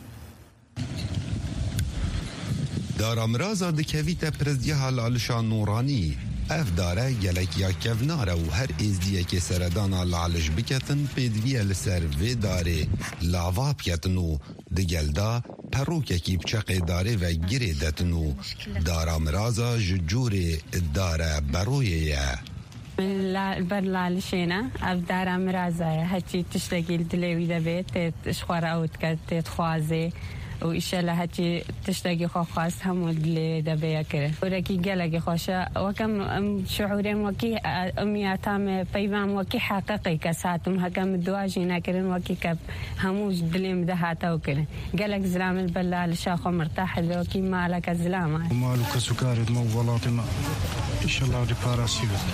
دارامرازا دکەویتە پرستگەها لاڵشا نوڕانی ئەف دارە گەلەکیا کەڤنارە و هەر ئێزدیەکێ سەردانا لاڵش بکەتن پێدویە لەسەر vê darê lava biketin û di gelda perokekî biçeqê darê ve girê detin û daramiraza ji corê dare beroyê ye. ber lalişêne ev dara mirazaya hekî tiştekî dilê wî debêt tê xwara ew dike tê dixwazê و ئیشەلە هەتی تشتێکی خۆخواست هەموو لێ دەبەیەکرد وەرەکی گەلێکی خۆشە وەکەم ئەم شعورێم وەکی ئەمیاتامێ پەیوام وەکی حەقەقی کە ساتم هەکەم دواژی نەکردن وەکی کە هەموو دلێم دەهاتەوە کردن گەلێک زلامل بەلا لە شاخۆ مرتاحل وەکی مالەکە زلامە مال و کەس و کارێت مە وڵاتیمە ئیشەڵا ریپاراسی بێت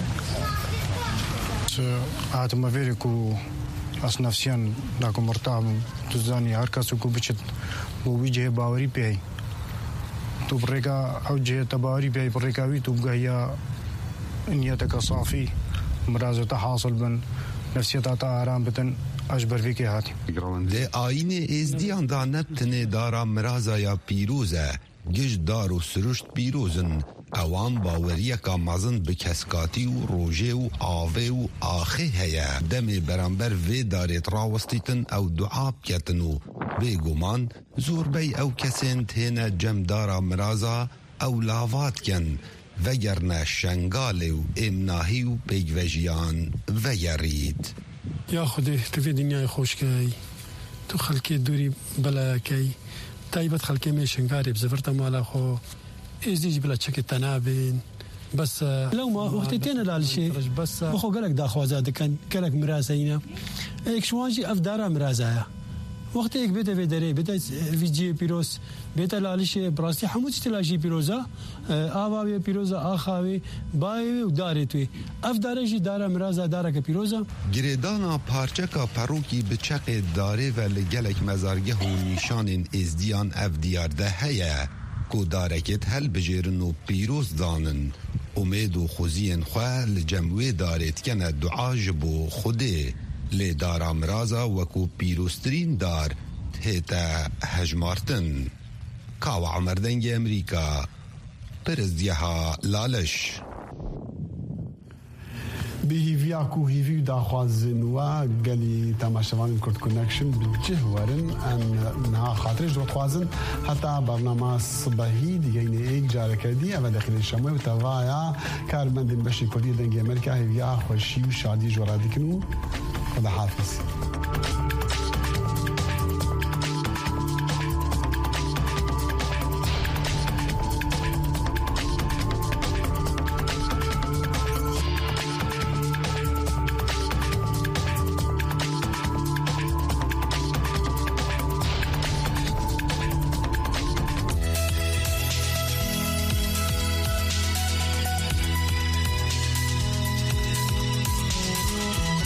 هاتمە vêrek و ئەسنەفسیان ناکۆ مرتاحم tu zanî her kes ku biçit بۆ wî cihê bawerî pê tu bi rêka ew cihê te bawerî pê bi rêka wî tu bigehiya niyeteke safî mirazê te hasil bin nefsiyeta te aram bitin ez ber vê kê hatî. Lê ayînê êzdiyan da ne tinê dara miraza ya pîroz e giş dar û siruşt pîrozin ewan baweriyeka mezin bi keskatî û rojê û avê û axê heye demê beramber vê darê rawestîtin ew du'a biketin û bêguman zorbey ew kesên têne cem dara miraza ew lava dikin vegerne şengalê û êmnahî û pêkvejiyan vegerît. Ya Xwedê tu vê dinyayê xweş key tu xelkê dûrî belayekey taybet xelkê mê şengarê bi zefirta mala xwe êzdî jî bila çekê te nabên bes lewma wextê têne lalişê bixwe gelek daxwaza dikin gelek mirazeyîne êk şiwan jî ev dara miraza ye وقتی یک بیت وداره بیت ویجی پیروز بیت لالیش براستی همون تلاشی پیروزا آوای پیروزا آخاوی بای و داره توی افدارشی داره مرازا داره که پیروزا گریدانا پارچکا پروکی بچق داره و لگلک مزارگه و نیشان ازدیان افدیارده هیا کو دارکت هل بجیرن و پیروز دانن امید و خوزین خواه لجموه دارت کنه دعا جبو خوده لی دارا مرازا وکو پیروسترین دار هیتا هجمارتن کاو عمردنگ امریکا پرزدیها لالش به هیویا کو هیوی داخوازن و گلی تماشاوان کرد کنکشن بجهورن ان نها خاطرش دو خوازن حتی برنامه صباحی دیگه این ایک جاره کردی اول داخل شموی و توایا کارمندین بشی کردی دنگ امریکا هیویا خوشی و شادی جورا دیکنو خدا حافظ